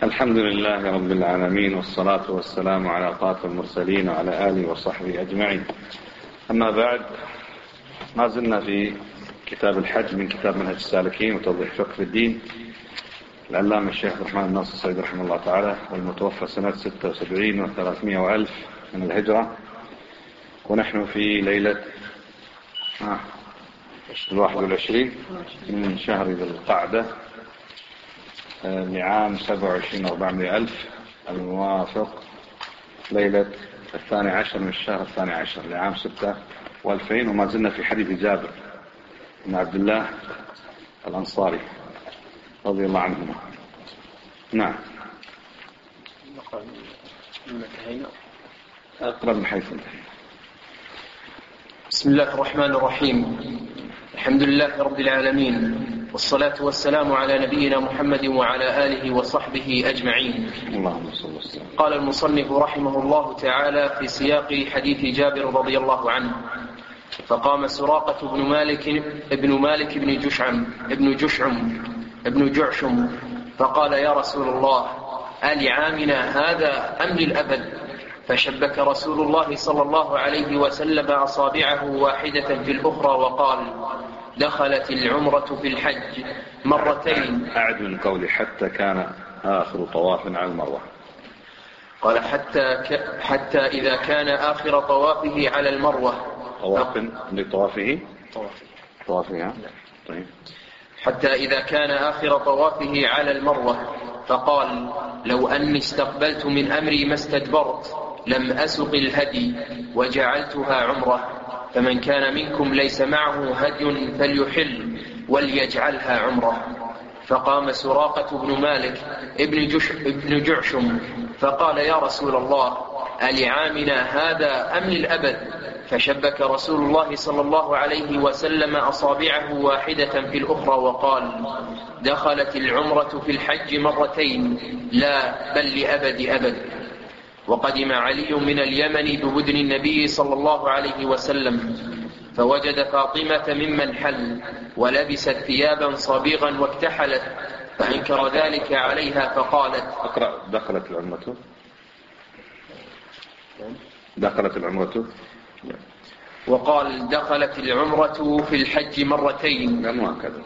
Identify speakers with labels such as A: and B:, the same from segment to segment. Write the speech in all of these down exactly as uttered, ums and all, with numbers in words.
A: الحمد لله رب العالمين، والصلاة والسلام على خاتم المرسلين وعلى آله وصحبه أجمعين. أما بعد، ما زلنا في كتاب الحج من كتاب منهج السالكين وتوضيح فقه الدين العلامة الشيخ الرحمن الناصر السعيد رحمه الله تعالى، والمتوفى سنة ستة وسبعين وثلاثمائة وألف من الهجرة، ونحن في ليلة آه الواحد والعشرين من شهر ذي القعدة لعام سبعة وعشرين وأربعمائة ألف، الموافق ليلة الثاني عشر من الشهر الثاني عشر لعام ستة وألفين. وما زلنا في حديث جابر بن عبد الله الأنصاري رضي الله عنهما. نعم، أقرب من حيث انتهينا.
B: بسم الله الرحمن الرحيم. الحمد لله رب العالمين، والصلاة والسلام على نبينا محمد وعلى آله وصحبه أجمعين.
A: اللهم صل وسلم.
B: قال المصنف رحمه الله تعالى في سياق حديث جابر رضي الله عنه: فقام سراقة بن مالك ابن مالك بن جشعم ابن جشعم ابن جعشم فقال: يا رسول الله، ألعامنا هذا أم للأبد؟ فشبك رسول الله صلى الله عليه وسلم أصابعه واحدة في الأخرى وقال: دخلت العمرة في الحج مرتين.
A: أعد من قولي: حتى كان آخر طواف على المروة.
B: قال: حتى ك... حتى إذا كان آخر طوافه على المروة.
A: طواف لطوافه طوافها طيب.
B: حتى إذا كان آخر طوافه على المروة فقال: لو أني استقبلت من أمري ما استدبرت لم أسق الهدي وجعلتها عمرة، فمن كان منكم ليس معه هدي فليحل وليجعلها عمرة. فقام سراقة بن مالك ابن, جش ابن جعشم فقال: يا رسول الله، ألعامنا هذا أم للأبد؟ فشبك رسول الله صلى الله عليه وسلم أصابعه واحدة في الأخرى وقال: دخلت العمرة في الحج مرتين، لا بل لأبد أبد. وقدم علي من اليمن ببدن النبي صلى الله عليه وسلم فوجد فاطمة ممن حل ولبست ثيابا صبيغا واكتحلت، فأنكر ذلك عليها فقالت:
A: أقرأ: دخلت العمرة دخلت العمرة
B: وقال: دخلت العمرة في الحج مرتين.
A: لا، مو هكذا.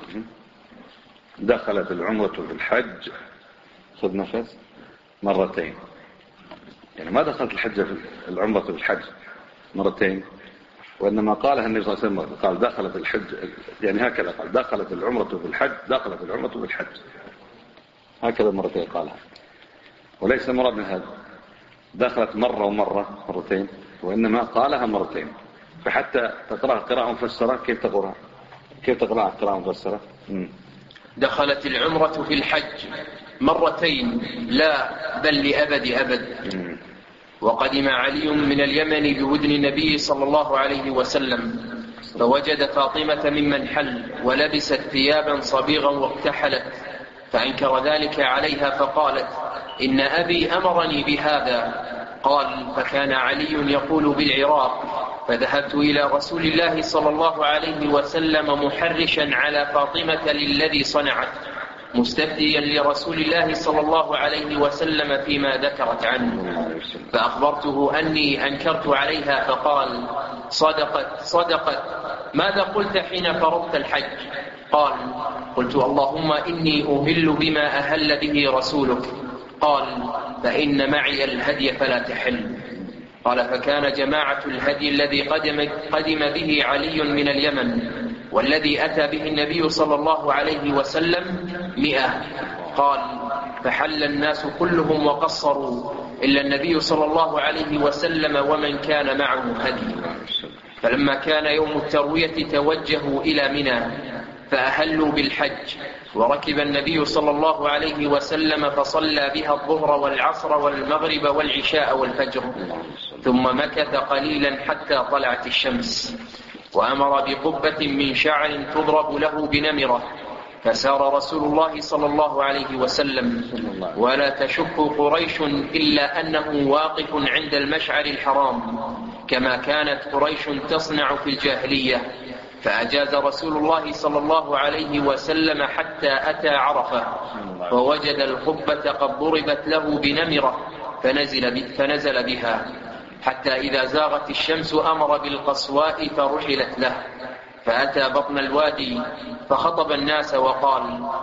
A: دخلت العمرة في الحج، خذ نفس، مرتين. يعني ما دخلت الحج في العمرة في الحج مرتين، وإنما قالها النبي صلى الله عليه وسلم، قال: دخلت الحج، يعني هكذا قال: دخلت العمرة في الحج، دخلت العمرة في الحج، هكذا مرتين قالها، وليس مراد من هذا دخلت مرة ومرة مرتين، وإنما قالها مرتين. فحتى تقرأ قراءة مفسرة كيف تقرأ كيف تقرأ قراءة مفسرة؟
B: دخلت العمرة في الحج مرتين، لا بل لأبد أبد.
A: مم.
B: وقدم علي من اليمن بودن النبي صلى الله عليه وسلم فوجد فاطمة ممن حل ولبست ثيابا صبيغا واكتحلت، فأنكر ذلك عليها فقالت: إن أبي أمرني بهذا. قال: فكان علي يقول بالعراق، فذهبت إلى رسول الله صلى الله عليه وسلم محرشا على فاطمة للذي صنعت، مستفتيا لرسول الله صلى الله عليه وسلم فيما ذكرت عنه، فأخبرته أني أنكرت عليها فقال: صدقت صدقت. ماذا قلت حين فرضت الحج؟ قال: قلت: اللهم إني أهل بما أهل به رسولك. قال: فإن معي الهدي فلا تحل. قال: فكان جماعة الهدي الذي قدم, قدم به علي من اليمن والذي أتى به النبي صلى الله عليه وسلم مئة. قال: فحل الناس كلهم وقصروا إلا النبي صلى الله عليه وسلم ومن كان معه هدي. فلما كان يوم التروية توجهوا إلى منى فأهلوا بالحج، وركب النبي صلى الله عليه وسلم فصلى بها الظهر والعصر والمغرب والعشاء والفجر، ثم مكث قليلا حتى طلعت الشمس، وأمر بقبة من شعر تضرب له بنمرة، فسار رسول الله صلى الله عليه وسلم، ولا تشك قريش إلا أنه واقف عند المشعر الحرام كما كانت قريش تصنع في الجاهلية، فأجاز رسول الله صلى الله عليه وسلم حتى أتى عرفة فوجد القبة قد ضربت له بنمرة فنزل, فنزل بها حتى إذا زاغت الشمس أمر بالقصواء فرحلت له فأتى بطن الوادي فخطب الناس وقال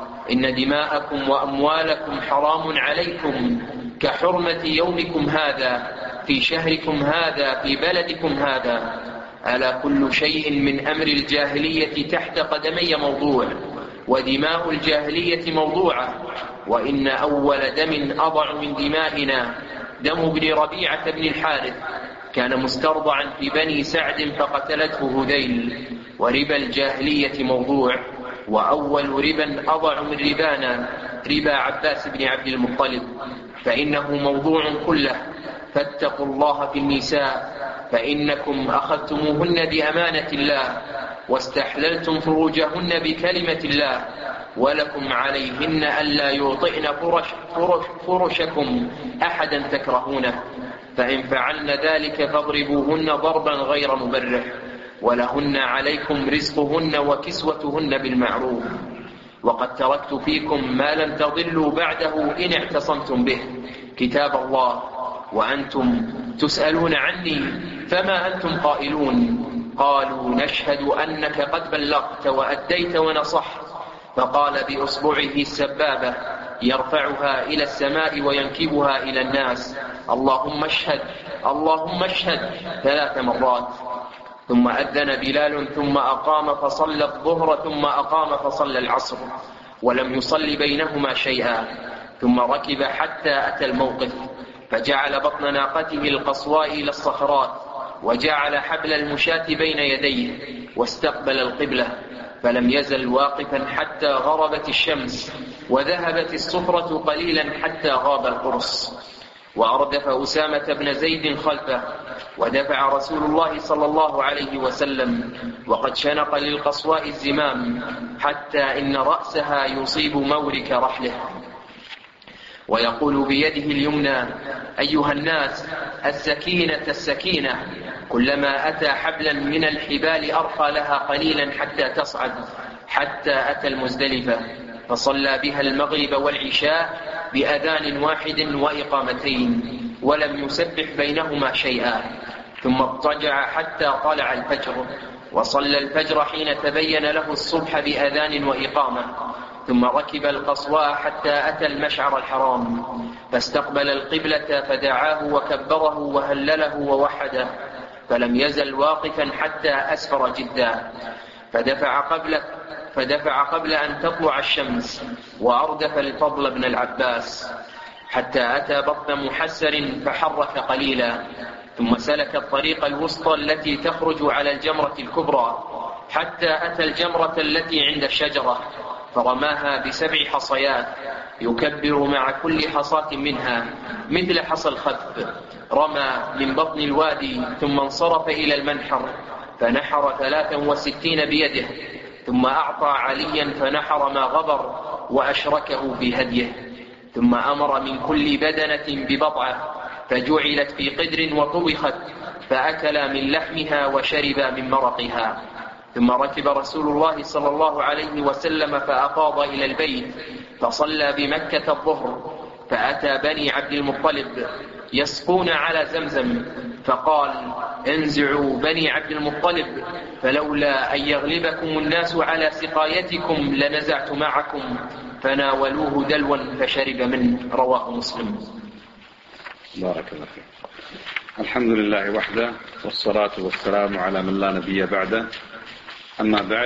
B: إن دماءكم وأموالكم حرام عليكم كحرمة يومكم هذا في شهركم هذا في بلدكم هذا. ألا كل شيء من أمر الجاهلية تحت قدمي موضوع ودماء الجاهلية موضوعة وإن أول دم أضع من دمائنا دم ابن ربيعة بن الحارث كان مسترضعا في بني سعد فقتلته هذيل وربا الجاهلية موضوع وأول ربا أضع من ربانا ربا عباس بن عبد المطلب فإنه موضوع كله فاتقوا الله في النساء فإنكم أخذتموهن بأمانة الله واستحللتم فروجهن بكلمة الله ولكم عليهن ألا يوطئن فرش فرش فرشكم أحدا تكرهونه فإن فعلن ذلك فاضربوهن ضربا غير مبرح ولهن عليكم رزقهن وكسوتهن بالمعروف وقد تركت فيكم ما لم تضلوا بعده إن اعتصمتم به كتاب الله وأنتم تسألون عني فما أنتم قائلون قالوا نشهد أنك قد بلغت وأديت ونصحت فقال بأصبعه السبابة يرفعها إلى السماء وينكبها إلى الناس اللهم اشهد اللهم اشهد ثلاث مرات ثم أذن بلال ثم أقام فصلى الظهر ثم أقام فصلى العصر ولم يصل بينهما شيئا ثم ركب حتى أتى الموقف فجعل بطن ناقته القصواء إلى الصخرات وجعل حبل المشاة بين يديه واستقبل القبلة فلم يزل واقفا حتى غربت الشمس وذهبت الصفرة قليلا حتى غاب القرص وأردف أسامة بن زيد خلفه ودفع رسول الله صلى الله عليه وسلم وقد شنق للقصواء الزمام حتى إن رأسها يصيب مورك رحله ويقول بيده اليمنى أيها الناس السكينة السكينة كلما أتى حبلا من الحبال أرخى لها قليلا حتى تصعد حتى أتى المزدلفة فصلى بها المغرب والعشاء بأذان واحد وإقامتين ولم يسبح بينهما شيئا ثم اضطجع حتى طلع الفجر وصلى الفجر حين تبين له الصبح بأذان وإقامة ثم ركب القصواء حتى أتى المشعر الحرام فاستقبل القبلة فدعاه وكبره وهلله ووحده فلم يزل واقفا حتى أسفر جدا فدفع قبل, فدفع قبل أن تطلع الشمس وأردف الفضل بن العباس حتى أتى بطن محسر فحرك قليلا ثم سلك الطريق الوسطى التي تخرج على الجمرة الكبرى حتى أتى الجمرة التي عند الشجرة فرماها بسبع حصيات يكبر مع كل حصاة منها مثل حصى الخذف رمى من بطن الوادي ثم انصرف إلى المنحر فنحر ثلاثا وستين بيده ثم أعطى عليا فنحر ما غبر وأشركه في هديه ثم أمر من كل بدنة ببضعة فجعلت في قدر وطبخت فأكل من لحمها وشرب من مرقها ثم ركب رسول الله صلى الله عليه وسلم فأفاض إلى البيت فصلى بمكة الظهر فأتى بني عبد المطلب يسقون على زمزم فقال انزعوا بني عبد المطلب فلولا أن يغلبكم الناس على سقايتكم لنزعت معكم فناولوه دلوا فشرب منه رواه مسلم.
A: بارك الله فيك. الحمد لله وحده والصلاة والسلام على من لا نبي بعده أما بعد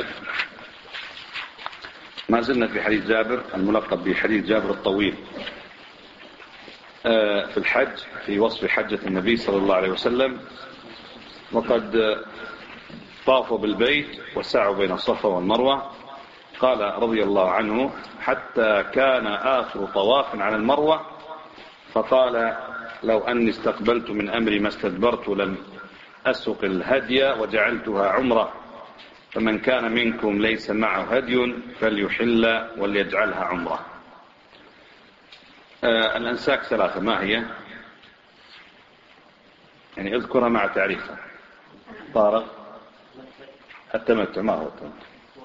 A: ما زلنا في حديث جابر الملقب بحديث جابر الطويل في الحج في وصف حجة النبي صلى الله عليه وسلم وقد طافوا بالبيت وسعوا بين الصفا والمروة قال رضي الله عنه حتى كان آخر طواف على المروة فقال لو أني استقبلت من أمري ما استدبرت لم أسق الهدي وجعلتها عمرة فمن كان منكم ليس معه هدي فليحل وليجعلها عمرة. آه الأنساك ثلاثة ما هي؟ يعني اذكرها مع تعريفها. طارق التمتع ما هو التمتع؟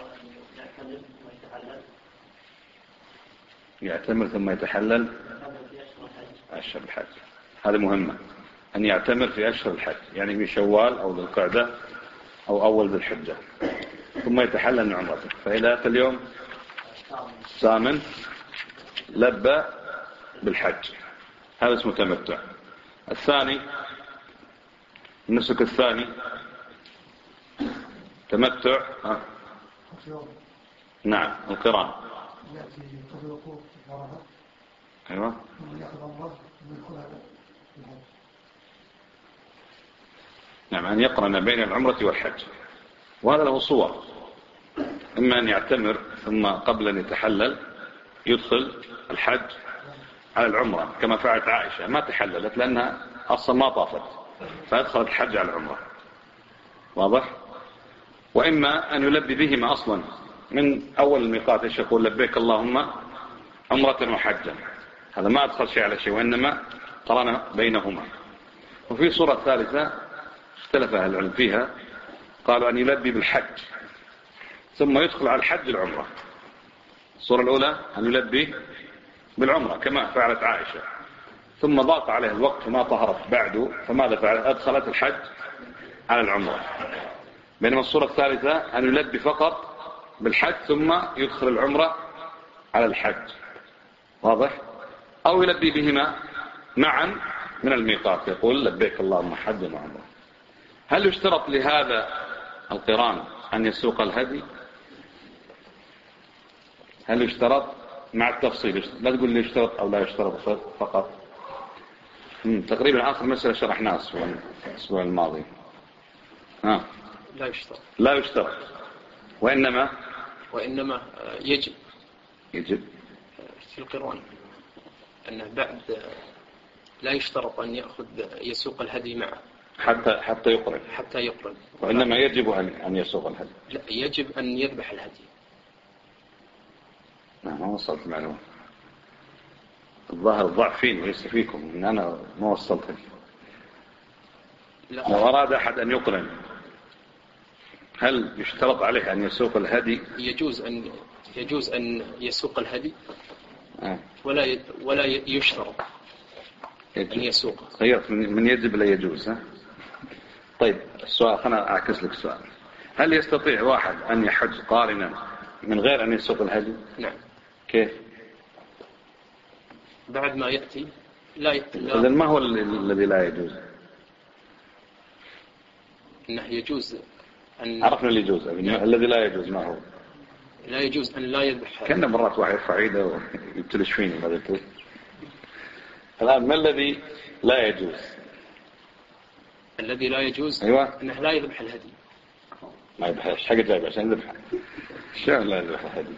A: يعتمر ثم يتحلل أشهر الحج. هذا مهمة، أن يعتمر في أشهر الحج، يعني من شوال أو ذي القعدة أو أول ذي الحجة، ثم يتحلل من عمرته. فإذا أتى اليوم ثامن لبى بالحج، هذا اسمه تمتع. الثاني النسك الثاني تمتع. ها. نعم القران. أيوة. نعم أن يقرن بين العمرة والحج، وهذا له صور. إما أن يعتمر ثم قبل أن يتحلل يدخل الحج على العمرة كما فعلت عائشة، ما تحللت لأنها أصلا ما طافت، فأدخلت الحج على العمرة. واضح؟ وإما أن يلبي بهما أصلا من أول الميقات، إيش يقول؟ لبيك اللهم عمرة وحجا. هذا ما أدخل شيء على شيء، وإنما قرن بينهما. وفي صورة ثالثة اختلف أهل العلم فيها، قالوا أن يلبي بالحج ثم يدخل على الحج العمرة. الصورة الأولى أن يلبي بالعمرة كما فعلت عائشة، ثم ضاق عليه الوقت فما طهرت بعده، فماذا فعلت؟ أدخلت الحج على العمرة. بينما الصورة الثالثة أن يلبي فقط بالحج ثم يدخل العمرة على الحج. واضح؟ أو يلبي بهما معا من الميقات، يقول لبيك اللهم حج وعمرة. هل يشترط لهذا القران أن يسوق الهدي؟ هل يشترط؟ مع التفصيل، لا تقول لي يشترط أو لا يشترط فقط. تقريبا آخر مسألة شرحناها الأسبوع الماضي. ها.
B: لا يشترط.
A: لا يشترط، وإنما
B: وإنما يجب
A: يجب
B: في القران أنه بعد لا يشترط أن يأخذ يسوق الهدي معه
A: حتى حتى يقرن
B: حتى يقرن
A: وإنما يجب أن أن يسوق الهدي.
B: لا، يجب أن يذبح الهدي.
A: ما وصلت المعلومة. الظاهر ضعف فيني وليس فيكم، إن أنا ما وصلت. لو أراد أحد أن يقرن هل يشترط عليه أن يسوق الهدي؟
B: يجوز أن يجوز أن يسوق الهدي
A: آه.
B: ولا ولا يشترط
A: يجب.
B: أن يسوق.
A: غيرت من يجب لا يجوز. ها؟ طيب السؤال، خلنا أعكس لك السؤال. هل يستطيع واحد أن يحج قارنا من غير أن يسوق الهدي؟
B: نعم.
A: كيف؟
B: بعد ما يأتي لا يأتي.
A: إذن ما هو الذي لا يجوز؟
B: إنه يجوز أن
A: عرفنا اللي يجوز.
B: نعم.
A: الذي لا يجوز ما هو؟
B: لا يجوز أن لا يذبح.
A: كان مرات واحد يرفع عيده ويبتلش فيني ما ذكر. الآن ما الذي لا يجوز؟
B: الذي لا يجوز
A: أيوة.
B: أنه لا يذبح الهدي.
A: ما يذبحش حاجة جايبه عشان يذبح. شلون لا يذبح الهدي؟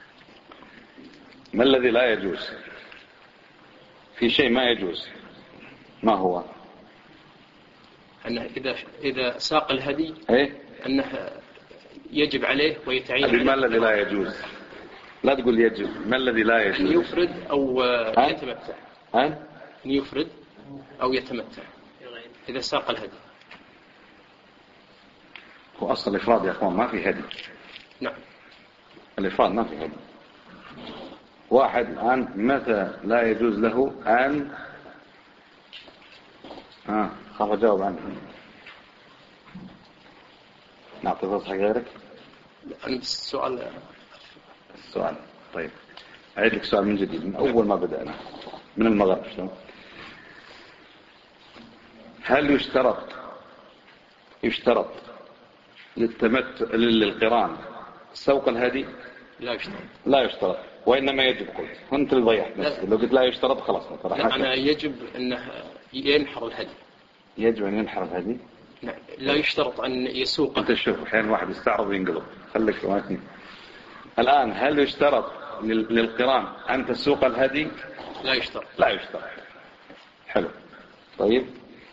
A: ما الذي لا يجوز؟ في شيء ما يجوز، ما هو؟
B: أنه إذا إذا ساق الهدي
A: إيه؟
B: أنه يجب عليه ويتعين عليه.
A: ما الذي لا يجوز؟ لا تقول يجب، ما الذي لا يجوز؟
B: أن يفرد أو
A: أه؟
B: يتمتع.
A: أه؟
B: أن يفرد أو يتمتع إذا ساق الهدي.
A: هو أصل الإفراد يا أخوان ما في هدي.
B: نعم.
A: الإفراد ما في هدي. واحد الآن متى لا يجوز له أن ها خاف أجاوب عنه. نعطي فرصة غيرك.
B: السؤال
A: السؤال طيب أعيد لك سؤال من جديد من أول ما بدأنا من المغرب. شلون؟ هل يشترط يشترط للتمتع للقران سوق الهدي؟
B: لا يشترط.
A: لا يشترط، وإنما يجب. قلت أنت اللي ضيعت نفسك. لو قلت لا يشترط خلاص.
B: لا، أنا يجب أنه ينحر الهدي.
A: يجب أن ينحر الهدي.
B: نعم. لا يشترط أن يسوق.
A: أنت شوف أحيانا واحد يستعرض وينقلب. خليك وقتني. الآن هل يشترط للقران أن تسوق الهدي؟
B: لا يشترط.
A: لا يشترط. حلو. طيب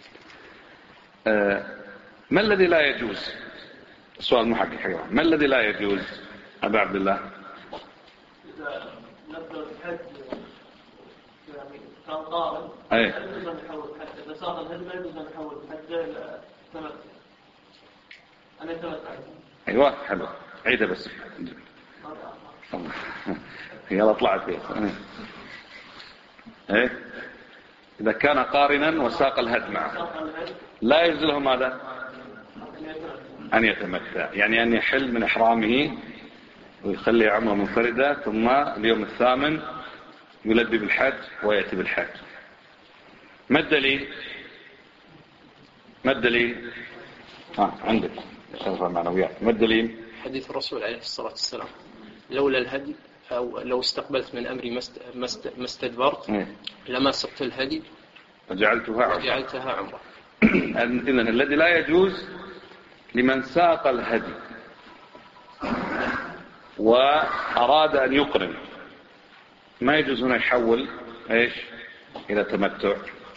A: آه ما الذي لا يجوز؟ السؤال محقق حقيقة. ما الذي لا يجوز أبا عبد الله؟
C: إذا نبدأ الحج يعني كان قارن
A: أي.
C: لا يجوز أن يحول الحج. إذا صار الهدي لا يجوز أن يحول الحج إلى تمتع. أن يتمتع.
A: أيوة حلو عيدة بس يلا طلعت فيه. إيه إذا كان قارنا وساق الهدي معه لا يجوز له ماذا؟ أن يتمتع، يعني أن يحل من إحرامه ويخلي عمره منفردة ثم اليوم الثامن يلبي بالحج ويأتي بالحج. ما الدليل؟ ما الدليل؟ آه عندك شرف المعنويات. ما الدليل؟
B: حديث الرسول عليه الصلاة والسلام لولا الهدي أو لو استقبلت من أمري ما استدبرت لما سقت الهدي
A: وجعلتها عمرة.
B: وجعلتها عمرة.
A: إذن الذي لا يجوز لمن ساق الهدي وأراد أن يقرن ما يجوز هنا يحول إيش إلى تمتع.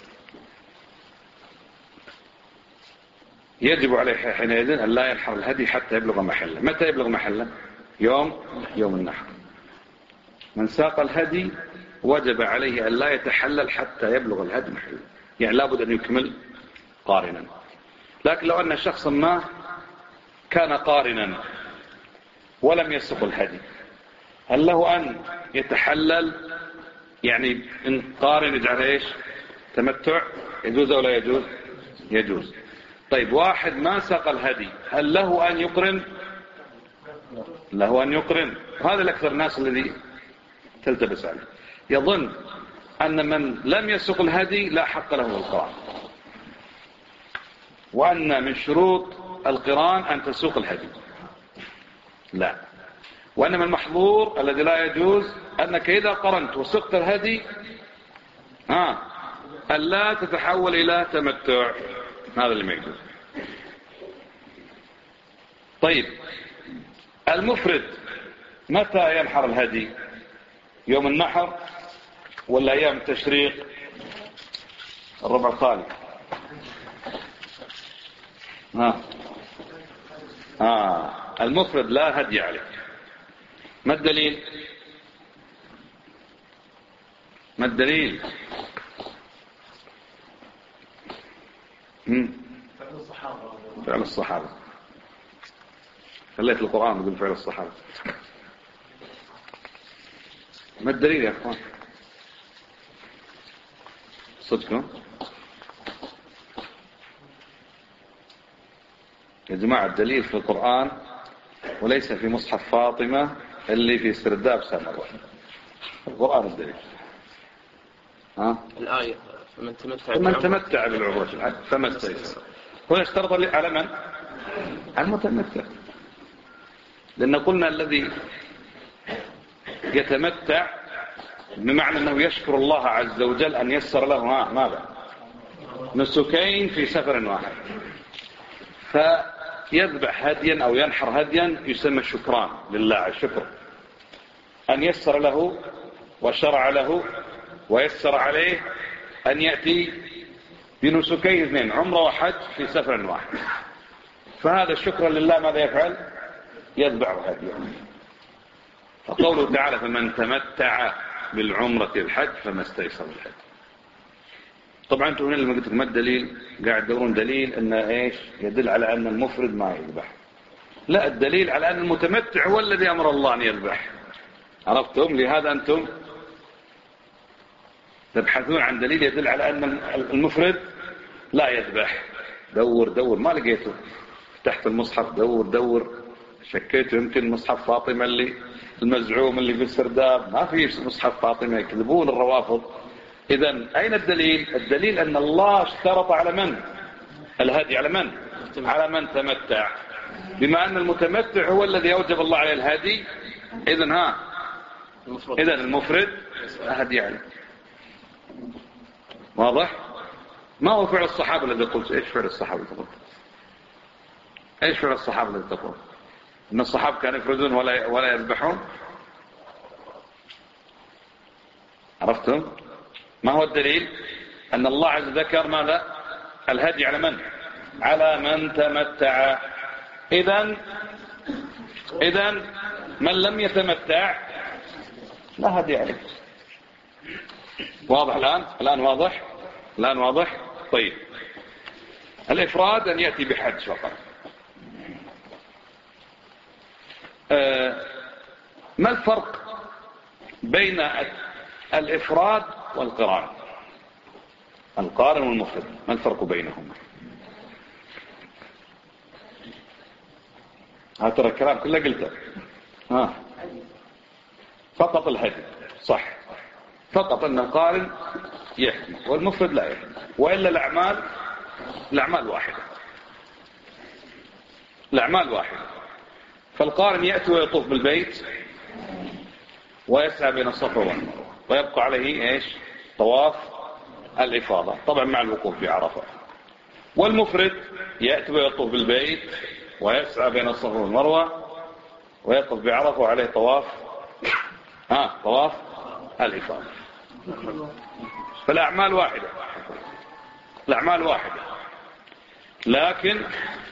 A: يجب عليه حينئذ أن لا ينحر الهدي حتى يبلغ محله. متى يبلغ محله؟ يوم يوم النحر. من ساق الهدي وجب عليه أن لا يتحلل حتى يبلغ الهدي محله، يعني لابد أن يكمل قارنا. لكن لو أن شخصا ما كان قارنا ولم يسق الهدي هل له أن يتحلل؟ يعني إن قارن يجعل إيش تمتع يجوز أو لا يجوز؟ يجوز. طيب واحد ما ساق الهدي هل له أن يقرن؟ له أن يقرن. هذا الأكثر الناس الذي تلتبس عليه يظن أن من لم يسق الهدي لا حق له القران، وأن من شروط القران أن تسوق الهدي. لا، وأنما المحظور الذي لا يجوز أنك إذا قرنت وسقت الهدي ها ألا تتحول إلى تمتع، هذا اللي ما يجوز. طيب المفرد متى ينحر الهدي؟ يوم النحر ولا أيام التشريق الربع الخالي؟ ها آه. المفرد لا هدي عليه. ما الدليل؟ ما الدليل؟ مم.
C: فعل الصحابة.
A: فعل الصحابة. خليت القرآن يقول فعل الصحابة. ما الدليل يا أخوان؟ صدقوا يا جماعة الدليل في القرآن وليس في مصحف فاطمة اللي في سرداب سامر. القرآن الدليل. ها؟
B: الآية فمن تمتع
A: فمن تمتع بالعمرة فما استيسر. هنا اشترط على من؟ على المتمتع، لأن قلنا الذي يتمتع بمعنى أنه يشكر الله عز وجل أن يسر له ها ماذا؟ نسكين في سفر واحد، فيذبح هديا أو ينحر هديا يسمى شكران لله على الشكر أن يسر له وشرع له ويسر عليه أن يأتي بنسكين اثنين عمره وحج في سفر واحد. فهذا الشكر لله ماذا يفعل؟ يذبح هديا. فقوله تعالى فمن تمتع بالعمرة الحج فما استيسر الحج. طبعا انتم هنا لما قلت لكم ما الدليل قاعد تدورون دليل ان ايش يدل على ان المفرد ما يذبح. لا، الدليل على ان المتمتع هو الذي امر الله ان يذبح. عرفتم؟ لهذا انتم تبحثون عن دليل يدل على ان المفرد لا يذبح. دور دور ما لقيته. فتحت المصحف دور دور شكيت يمكن مصحف فاطمة اللي المزعوم اللي في السرداب. ما في مصحف فاطمة، يكذبون الروافض. إذن أين الدليل؟ الدليل أن الله اشترط على من؟ الهدي على من؟ على من تمتع. بما أن المتمتع هو الذي أوجب الله عليه الهدي، إذن ها إذن المفرد هدي عليه. واضح؟ ما هو فعل الصحابة الذي قلت؟ إيش فعل الصحابة الذي قلت؟ إيش فعل الصحابة الذي تقول؟ إن الصحابة كانوا يفردون ولا ولا يذبحون. عرفتم؟ ما هو الدليل؟ أن الله عز وجل ذكر ماذا؟ الهدي على من؟ على من تمتع. إذن إذن من لم يتمتع لا هدي عليه. واضح الآن؟ الآن واضح؟ الآن واضح؟ طيب الإفراد أن يأتي بحج فقط. آه ما الفرق بين الإفراد والقران؟ القارن والمفرد ما الفرق بينهما؟ هذا ترى الكلام كله قلته. ها فقط الهدي صح، فقط أن القارن يحكم والمفرد لا يحكم، وإلا الأعمال الأعمال واحدة، الأعمال واحدة. فالقارن يأتي ويطوف بالبيت ويسعى بين الصفا والمروة ويبقى عليه إيش؟ طواف الإفاضة، طبعا مع الوقوف بعرفة. والمفرد يأتي ويطوف بالبيت ويسعى بين الصفا والمروة ويقف بعرفة وعليه طواف ها طواف الإفاضة. فالأعمال واحدة، الأعمال واحدة، لكن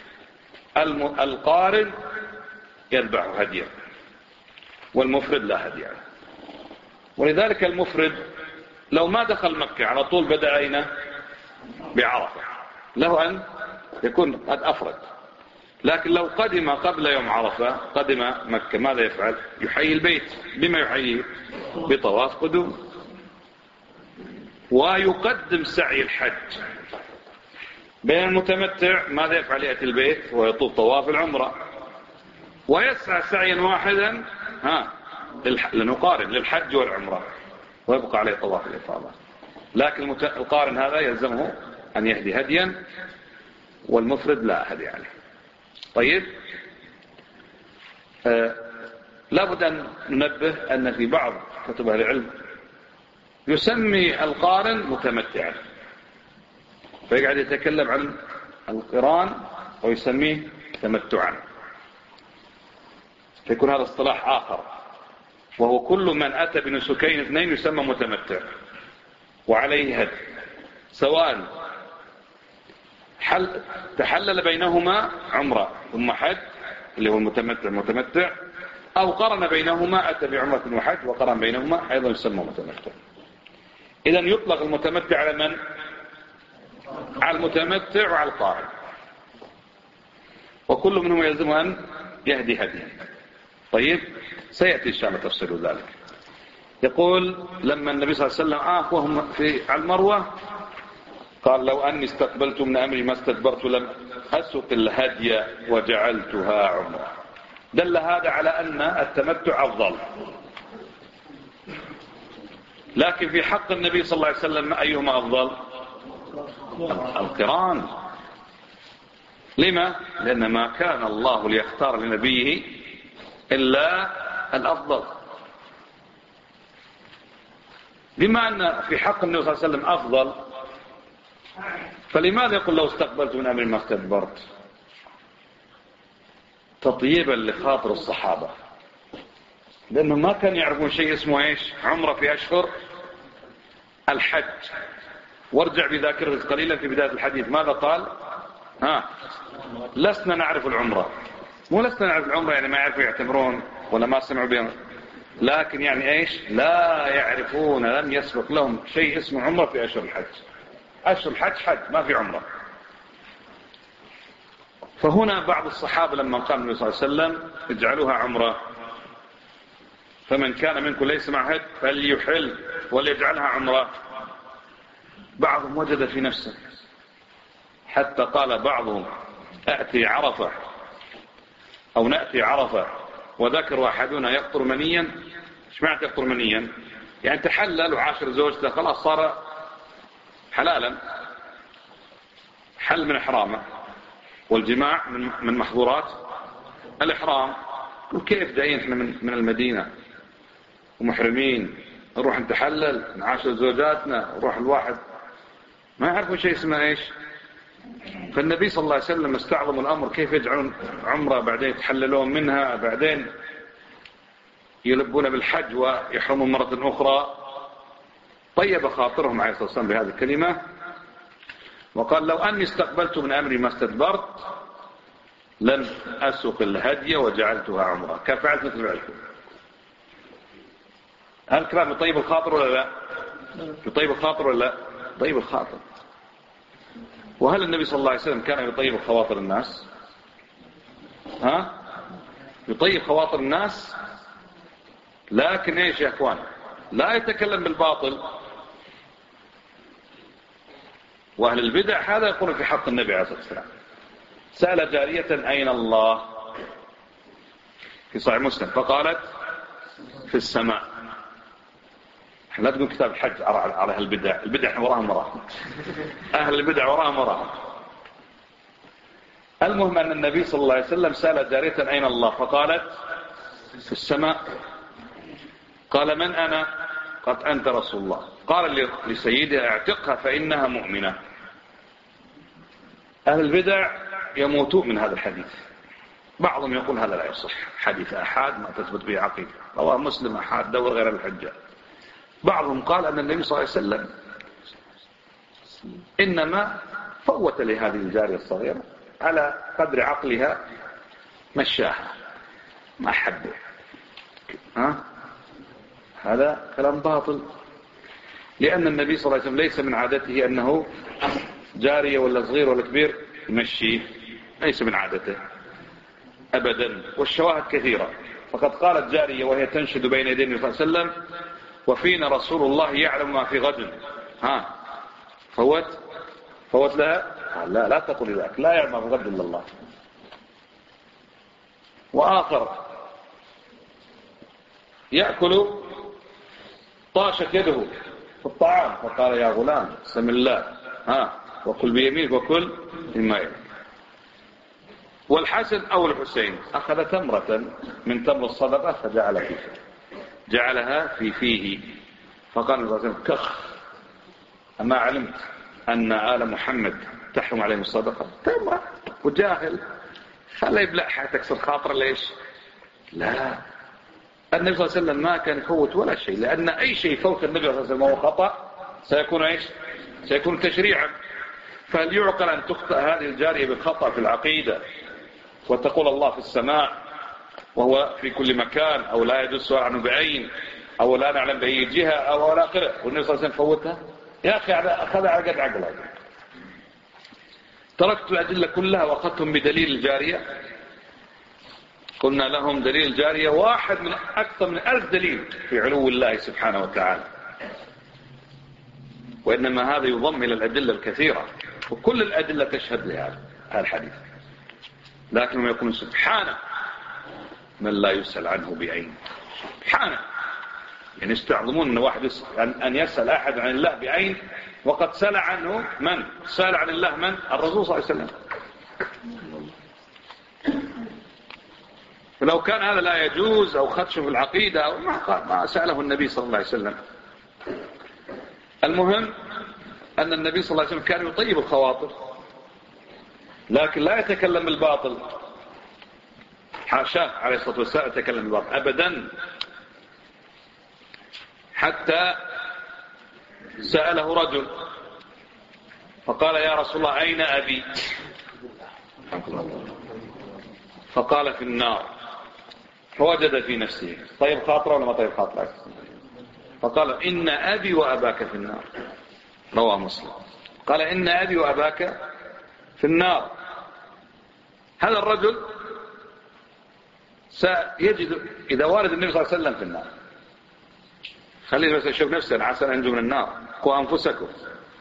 A: القارن يذبح هديا والمفرد لا هديا. ولذلك المفرد لو ما دخل مكة على طول بدأ أين؟ بعرفة، له أن يكون قد أفرد. لكن لو قدم قبل يوم عرفة قدم مكة ماذا يفعل؟ يحيي البيت. بما يحييه؟ بطواف قدوم. ويقدم سعي الحج. بين المتمتع ماذا يفعل؟ يأتي البيت ويطوف طواف العمرة ويسعى سعيا واحدا ها لنقارن للحج والعمرة ويبقى عليه طواف الإفاضة. لكن القارن هذا يلزمه أن يهدي هديا والمفرد لا هدي عليه. طيب آه لابد أن ننبه أن في بعض كتب أهل العلم يسمي القارن متمتعا فيقعد يتكلم عن القران ويسميه تمتعا، فيكون هذا اصطلاح آخر، وهو كل من أتى بنسكين اثنين يسمى متمتع وعليه هدي، سواء حل تحلل بينهما عمرة ثم حج اللي هو المتمتع متمتع، أو قرن بينهما أتى بعمرة وحج وقرن بينهما أيضا يسمى متمتع. إذن يطلق المتمتع على من؟ على المتمتع وعلى القارن، وكل منهم يلزم أن يهدي هديا. طيب سيأتي إن شاء الله تفصيل ذلك. يقول لما النبي صلى الله عليه وسلم آه وهم في على المروة قال لو أني استقبلت من أمري ما استدبرت لم أسق الهدي وجعلتها عمرة. دل هذا على أن التمتع أفضل، لكن في حق النبي صلى الله عليه وسلم أيهما أفضل؟ القران. لما؟ لأن ما كان الله ليختار لنبيه إلا الأفضل. بما أن في حق النبي صلى الله عليه وسلم أفضل، فلماذا يقول لو استقبلت من أمر ما استدبرت؟ تطيبا لخاطر الصحابة، لأنهم ما كانوا يعرفون شيء اسمه إيش؟ عمرة في أشهر الحج. وارجع بذاكرتك قليلا في بداية الحديث ماذا قال؟ ها لسنا نعرف العمرة، مو لسنا نعرف العمرة يعني ما يعرفوا يعتبرون ولا ما سمعوا بهم، لكن يعني إيش؟ لا يعرفون، لم يسبق لهم شيء اسمه عمرة في أشهر الحج. أشهر الحج حج ما في عمرة. فهنا بعض الصحابة لما قال النبي صلى الله عليه وسلم اجعلوها عمرة، فمن كان منكم ليس معه هدي فليحل وليجعلها عمرة. بعضهم وجد في نفسه حتى قال بعضهم أأتي عرفة أو نأتي عرفة وذكر أحدنا يقطر منيا. ايش معنى يقطر منيا؟ يعني تحلل وعاشر زوجته خلاص صار حلالا، حل من إحرامه، والجماع من من محظورات الإحرام. وكيف داين احنا من من المدينة ومحرمين نروح نتحلل نعاشر زوجاتنا ونروح الواحد ما يعرفوا شيء اسمه ايش؟ فالنبي صلى الله عليه وسلم استعظم الأمر كيف يجعلون عمرة بعدين يتحللون منها بعدين يلبون بالحج ويحرمون مرة أخرى. طيب خاطرهم عليه الصلاة والسلام بهذه الكلمة وقال لو أني استقبلت من أمري ما استدبرت لم أسق الهدي وجعلتها عمرة كفعلت مثل فعلكم. هل كلام طيب الخاطر ولا لا؟ طيب الخاطر ولا لا؟ طيب الخاطر. وهل النبي صلى الله عليه وسلم كان يطيب خواطر الناس؟ ها؟ يطيب خواطر الناس، لكن ايش يا اخوان لا يتكلم بالباطل. واهل البدع هذا يقول في حق النبي عليه الصلاة والسلام. سأل جارية أين الله في صحيح مسلم فقالت في السماء. لا تقول كتاب الحج على أهل البدع، البدع وراهم وراهم، أهل البدع وراهم وراهم. المهم أن النبي صلى الله عليه وسلم سأل جارية أين الله فقالت في السماء. قال من أنا؟ قالت أنت رسول الله. قال لسيدها اعتقها فإنها مؤمنة. أهل البدع يموتون من هذا الحديث. بعضهم يقول هذا لا يصح، حديث أحاد ما تثبت به عقيدة، رواه مسلم أحاد دور غير الحجة. بعضهم قال أن النبي صلى الله عليه وسلم إنما فوت لهذه الجارية الصغيرة على قدر عقلها مشاها ما حبه. ها؟ هذا كلام باطل، لأن النبي صلى الله عليه وسلم ليس من عادته أنه جارية ولا صغير ولا كبير يمشي، ليس من عادته أبدا. والشواهد كثيرة. فقد قالت جارية وهي تنشد بين يدي النبي صلى الله عليه وسلم وفينا رسول الله يعلم ما في غد. ها فوت فوت لها؟ لا لا تقول ذلك، لا يعلم ما في غد إلا الله. وآخر يأكل طاشت يده في الطعام فقال يا غلام سم الله ها وكل بيمينك وكل مما يليك. والحسن أو الحسين أخذ تمرة من تمر الصدقة فجعل فيه جعلها في فيه فقال النبي صلى الله عليه وسلم كخ أما علمت أن آل محمد تحرم عليهم الصدقة؟ تمرة وجاهل خلى يبلعها تكسر خاطر. ليش؟ لا، النبي صلى الله عليه وسلم ما كان يفوت ولا شيء، لأن أي شيء فوت النبي صلى الله عليه وسلم وهو خطأ سيكون إيش؟ سيكون تشريعا. فهل يعقل أن تخطئ هذه الجارية بالخطأ في العقيدة وتقول الله في السماء وهو في كل مكان، أو لا يجوز السؤال عنه بعين، أو لا نعلم بأي جهة، أو لا آخره، والنبي صلى الله عليه وسلم فوتها؟ يا أخي أخذها على قد عقلها. تركت الأدلة كلها وأخذتهم بدليل الجارية. قلنا لهم دليل الجارية واحد من أكثر من ألف دليل في علو الله سبحانه وتعالى، وإنما هذا يضم إلى الأدلة الكثيرة، وكل الأدلة تشهد لهذا الحديث. لكنهم يقولون سبحانه من لا يسأل عنه بعين. سبحانه يعني يستعظمون أن واحد يسأل أن يسأل أحد عن الله بعين، وقد سأل عنه من؟ سأل عن الله من؟ الرسول صلى الله عليه وسلم. فلو كان هذا لا يجوز أو خدش في العقيدة أو ما, ما سأله النبي صلى الله عليه وسلم. المهم أن النبي صلى الله عليه وسلم كان يطيب الخواطر، لكن لا يتكلم بالباطل. حاشاه عليه الصلاة والسلام يتكلم بالباطل أبدا. حتى سأله رجل فقال يا رسول الله أين أبي؟ فقال في النار. فوجد في نفسه طيب خاطره ولا ما طيب خاطره؟ فقال إن أبي وأباك في النار. رواه مسلم. قال إن أبي وأباك في النار. هذا الرجل سيجد إذا وارد النبي صلى الله عليه وسلم في النار. خليه بس يشوف نفسه عسى أن ينجو من النار. قوا أنفسكم.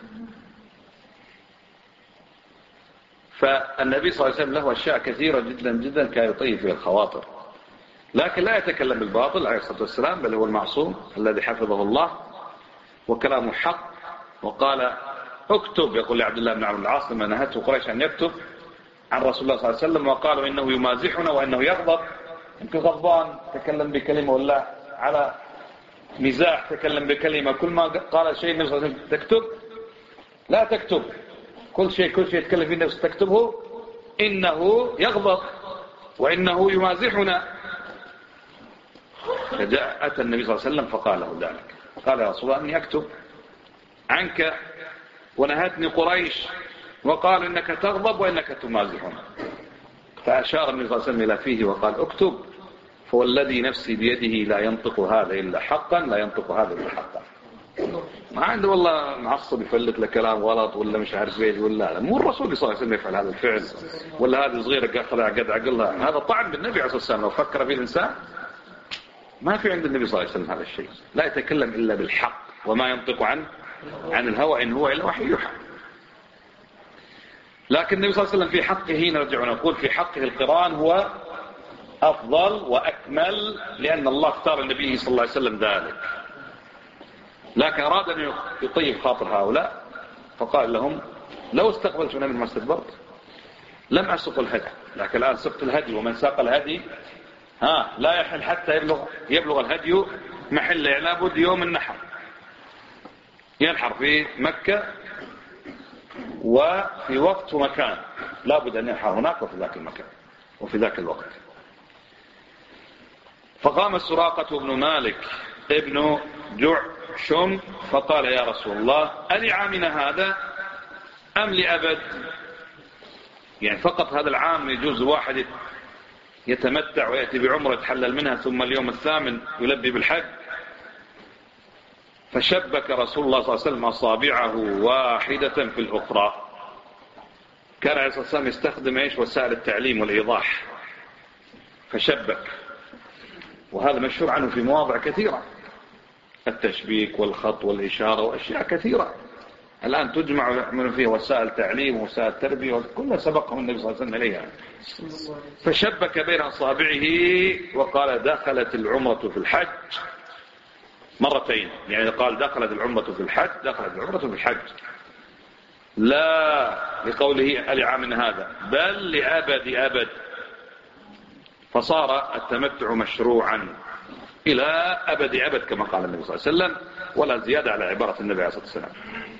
A: فالنبي صلى الله عليه وسلم له أشياء كثيرة جدا جدا كان يطيب فيها الخواطر، لكن لا يتكلم بالباطل عليه الصلاة والسلام، بل هو المعصوم الذي حفظه الله وكلامه حق. وقال اكتب، يقول لعبد الله بن عمرو بن العاص لما نهته قريش أن يكتب عن رسول الله صلى الله عليه وسلم، وقالوا إنه يمازحنا وإنه يغضب. يمكن غضبان تكلم بكلمة ولا على مزاح تكلم بكلمة، كل ما قال شيء النبي صلى الله عليه وسلم تكتب، لا تكتب كل شيء كل شيء يتكلم فيه النفس تكتبه، إنه يغضب وإنه يمازحنا. فجاء أتى النبي صلى الله عليه وسلم فقال له ذلك. قال يا رسول الله أني أكتب عنك ونهتني قريش وقال إنك تغضب وإنك تمازحنا. فأشار النبي صلى الله عليه وسلم إلى فيه وقال اكتب، فوالذي نفسي بيده لا ينطق هذا إلا حقا، لا ينطق هذا إلا حقا. ما عنده والله معصب يفلت له كلام غلط ولا مش عارف ايش ولا لا. مو الرسول صلى الله عليه وسلم يفعل هذا الفعل، ولا هذه صغيرة خلع قد عقلها. هذا طعن بالنبي عليه الصلاة والسلام. لو فكر فيه الإنسان ما في عند النبي صلى الله عليه وسلم هذا الشيء. لا يتكلم إلا بالحق وما ينطق عن عن الهوى إن هو إلا وحي يوحى. لكن النبي صلى الله عليه وسلم في حقه نرجع ونقول في حقه القران هو أفضل وأكمل، لأن الله اختار النبي صلى الله عليه وسلم ذلك. لكن أراد أن يطيب خاطر هؤلاء فقال لهم لو استقبلتنا من ما استدبرت لم أسق الهدي، لكن الآن سقت الهدي، ومن ساق الهدي ها لا يحل حتى يبلغ, يبلغ الهدي محله، يعني لابد يوم النحر ينحر في مكة وفي وقت ومكان، لابد أن ينحر هناك وفي ذاك المكان وفي ذاك الوقت. فقام سراقة بن مالك ابن جعشم فقال يا رسول الله ألعامنا هذا أم لأبد؟ يعني فقط هذا العام يجوز واحد يتمتع ويأتي بعمره يتحلل منها ثم اليوم الثامن يلبي بالحج؟ فشبك رسول الله صلى الله عليه وسلم أصابعه واحدة في الأخرى. كان عليه الصلاة والسلام يستخدم إيش؟ وسائل التعليم والإيضاح، فشبك. وهذا مشهور عنه في مواضع كثيرة، التشبيك والخط والإشارة وأشياء كثيرة الآن تجمع من فيه وسائل تعليم ووسائل تربية وكلها سبقهم النبي صلى الله عليه وسلم إليها. فشبك بين أصابعه وقال دخلت العمرة في الحج مرتين، يعني قال دخلت العمرة في الحج دخلت العمرة في الحج، لا لقوله ألعام هذا بل لأبد أبد. فصار التمتع مشروعا إلى أبد أبد كما قال النبي صلى الله عليه وسلم، ولا زيادة على عبارة النبي عليه الصلاة والسلام.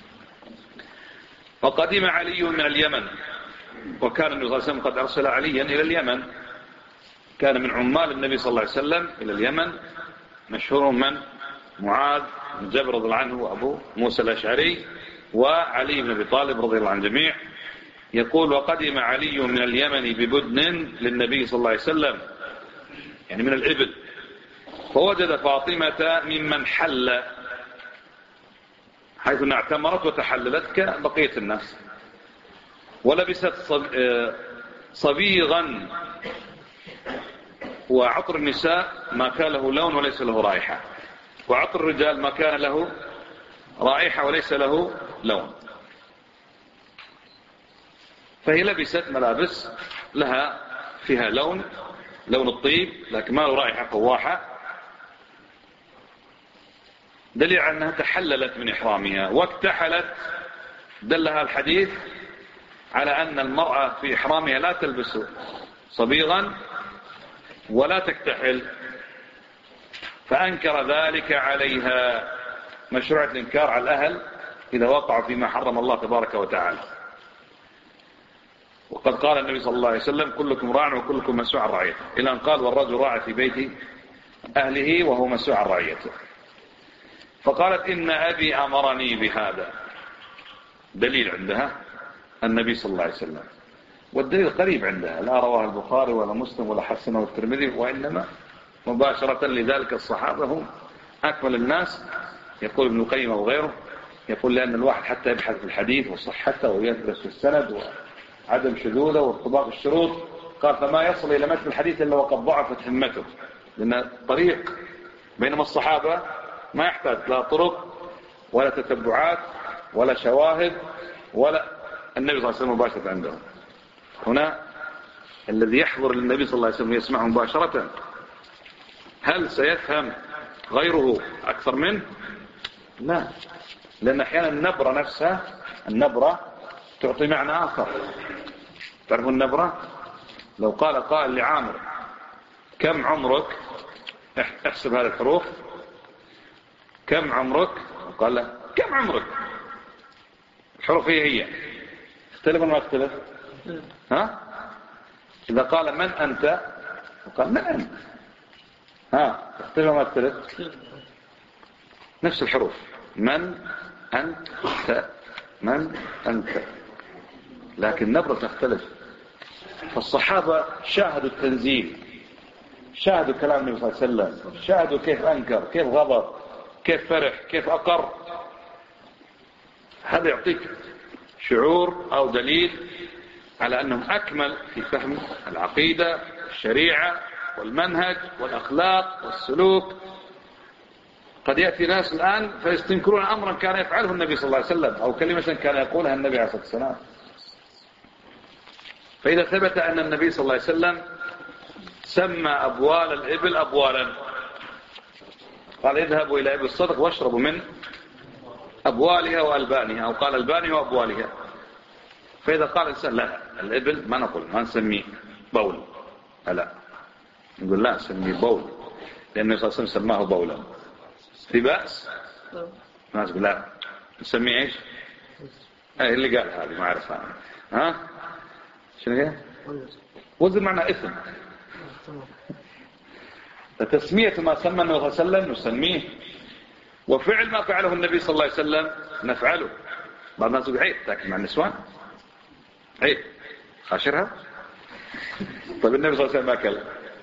A: فقدم علي من اليمن، وكان النبي صلى الله عليه وسلم قد أرسل عليا إلى اليمن، كان من عمال النبي صلى الله عليه وسلم إلى اليمن مشهور من معاذ بن جبل رضي الله عنه وأبو موسى الأشعري وعلي بن أبي طالب رضي الله عن جميع. يقول وقدم علي من اليمن ببدن للنبي صلى الله عليه وسلم، يعني من الإبل، فوجد فاطمة ممن حل، حيث أنها اعتمرت وتحللت كبقية الناس، ولبست صبيغا، وعطر النساء ما كان له لون وليس له رائحة، وعطر الرجال ما كان له رائحة وليس له لون. فهي لبست ملابس لها فيها لون لون الطيب لكن ما له رائحة فواحة، دليل على أنها تحللت من إحرامها واكتحلت. دلها الحديث على أن المرأة في إحرامها لا تلبس صبيغا ولا تكتحل، فأنكر ذلك عليها، مشروع الإنكار على الأهل إذا وقعوا فيما حرم الله تبارك وتعالى. وقد قال النبي صلى الله عليه وسلم كلكم راع وكلكم مسؤول عن رعيته، إلى أن قال والرجل راع في بيت أهله وهو مسؤول عن رعيته. فقالت إن أبي أمرني بهذا، دليل عندها النبي صلى الله عليه وسلم، والدليل قريب عندها، لا رواه البخاري ولا مسلم ولا حسنه الترمذي، وإنما مباشرة لذلك الصحابة هم أكمل الناس. يقول ابن القيم وغيره يقول لأن الواحد حتى يبحث في الحديث وصحته ويدرس في السند وعدم شذوذه وارتباط الشروط، قال فما يصل إلى متن الحديث إلا وقد ضعفت همته، لأن طريق، بينما الصحابة ما يحتاج لا طرق ولا تتبعات ولا شواهد ولا، النبي صلى الله عليه وسلم مباشرة عندهم. هنا الذي يحضر للنبي صلى الله عليه وسلم يسمعه مباشرة، هل سيفهم غيره أكثر منه؟ لا، لأن أحيانا النبرة نفسها النبرة تعطي معنى آخر. تعرفوا النبرة؟ لو قال قائل لعامر كم عمرك، احسب هذه الحروف، كم عمرك، قال له كم عمرك، الحروف هي هي، اختلف ولا ما اختلف؟ ها؟ إذا قال من أنت قال من أنت، ها اختلف ولا ما اختلف؟ نفس الحروف، من أنت من أنت، لكن نبرة تختلف. فالصحابة شاهدوا التنزيل، شاهدوا كلام النبي صلى الله عليه وسلم، شاهدوا كيف أنكر، كيف غضب، كيف فرح، كيف أقر، هذا يعطيك شعور أو دليل على أنهم أكمل في فهم العقيدة، الشريعة والمنهج والأخلاق والسلوك. قد يأتي ناس الآن فيستنكرون أمرا كان يفعله النبي صلى الله عليه وسلم أو كلمة كان يقولها النبي عليه الصلاة والسلام. فإذا ثبت أن النبي صلى الله عليه وسلم سمى أبوال الإبل أبوالا، قال اذهبوا إلى إبل الصدق واشربوا من أبوالها وألبانها، أو قال ألبانها وأبوالها. فإذا قال الإنسان لا الإبل ما نقول ما نسميه بول، لا نقول لا نسميه بول لأن النبي صلى الله عليه وسلم سماه بولا، في بأس؟ الناس يقول لا نسميه ايش؟ ايه اللي قال هذه ما اعرفها ها شنو هي؟ وزن معنى اثم. فتسمية ما سمى النبي صلى الله عليه وسلم نسميه، وفعل ما فعله النبي صلى الله عليه وسلم نفعله. بعض الناس يقول عيب تاكل مع النسوان، عيب خاشرها. طيب النبي صلى الله عليه وسلم ما أكل.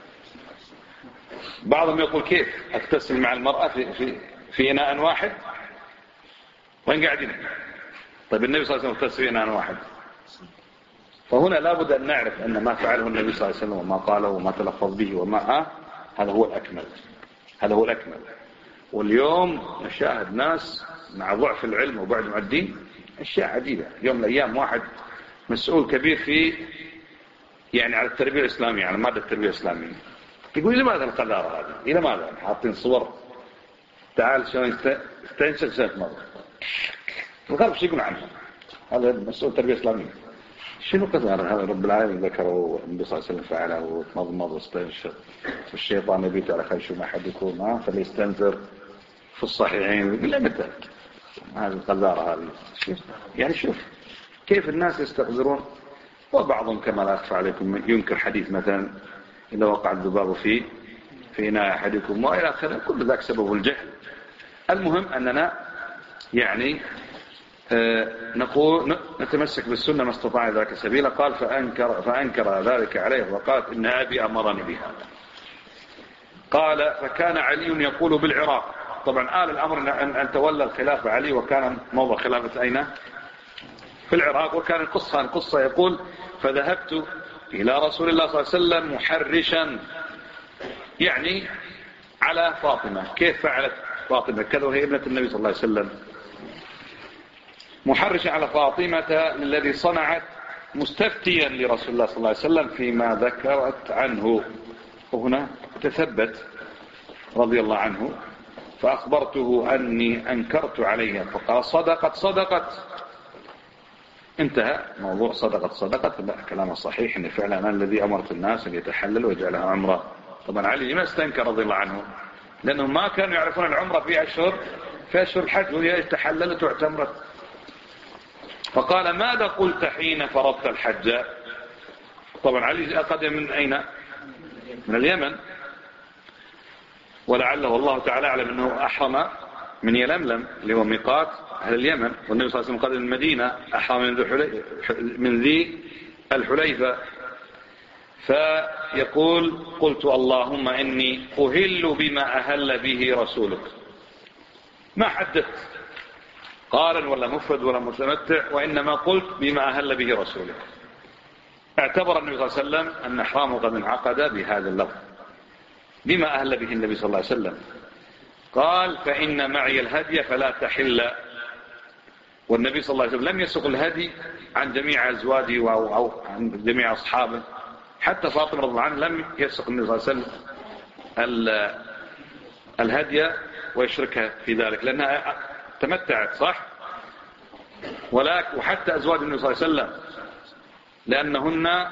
A: بعضهم يقول كيف أغتسل مع المرأة في, في, في إناء واحد وين قاعدين؟ طيب النبي صلى الله عليه وسلم اغتسل في إناء واحد. فهنا لابد أن نعرف أن ما فعله النبي صلى الله عليه وسلم وما قاله وما تلفظ به وما آه هذا هو الأكمل، هذا هو الأكمل. واليوم نشاهد ناس مع ضعف العلم وبعد عن الدين أشياء عجيبة. يوم من الأيام واحد مسؤول كبير في يعني على التربية الإسلامية، على مادة التربية الإسلامية، يقول لماذا القذارة هذه؟ إلى ماذا؟ حاطين صور تعال شلون استنشق سنة مرة الغرب شو يقول عنه؟ هذا مسؤول التربية الإسلامية. شنو قذارة هذا؟ رب العالمين ذكره النبي صلى الله عليه وسلم فعله وتمضمض واستنشق، والشيطان يبيت على خيشوم أحدكم ها فليستنذر في الصحيحين. يقول لا متى هذه القذارة هذه؟ يعني شوف كيف الناس يستقذرون. وبعضهم كما لا أخفى عليكم ينكر حديث مثلا إذا وقع الذباب في في إناء أحدكم وإلى آخره، كل ذاك سبب الجهل. المهم أننا يعني آه نقول نتمسك بالسنة ما استطاع ذاك سبيلا. قال فأنكر, فأنكر ذلك عليه وقالت إن أبي أمرني بهذا. قال فكان علي يقول بالعراق. طبعا آل الأمر أن, أن تولى الخلافة علي، وكان موضع خلافة أين؟ في العراق. وكان القصة القصة يقول فذهبت إلى رسول الله صلى الله عليه وسلم محرشا يعني على فاطمة. كيف فعلت فاطمة كذا وهي ابنة النبي صلى الله عليه وسلم؟ محرشا على فاطمة الذي صنعت مستفتيا لرسول الله صلى الله عليه وسلم فيما ذكرت عنه. وهنا تثبت رضي الله عنه فأخبرته أني أنكرت عليها فقال صدقت صدقت. انتهى موضوع صدقت صدقت. لا كلامه صحيح ان فعلا انا الذي امرت الناس ان يتحللوا ويجعلها عمره. طبعا علي ما استنكر رضي الله عنه لانهم ما كانوا يعرفون العمره في اشهر في اشهر الحج، وهي تحللت واعتمرت. فقال ماذا قلت حين فرضت الحج؟ طبعا علي قدم من اين؟ من اليمن، ولعله الله تعالى اعلم انه احرم من يلملم اللي هو ميقات أهل اليمن، والنبي صلى الله عليه وسلم قدم المدينة أحرم من ذي من ذي الحليفة. فيقول قلت اللهم إني أهل بما أهل به رسولك. ما حدثت قارن ولا مفرد ولا متمتع، وإنما قلت بما أهل به رسولك. اعتبر النبي صلى الله عليه وسلم أن إحرامه قد انعقد بهذا اللفظ بما أهل به النبي صلى الله عليه وسلم. قال فإن معي الهدي فلا تحل. والنبي صلى الله عليه وسلم لم يسق الهدي عن جميع أزواجه أو عن جميع أصحابه، حتى فاطمة رضي الله عنها لم يسق النبي صلى الله عليه وسلم الهدي ويشركها في ذلك لأنها تمتعت صح، ولكن وحتى أزواج النبي صلى الله عليه وسلم لأنهن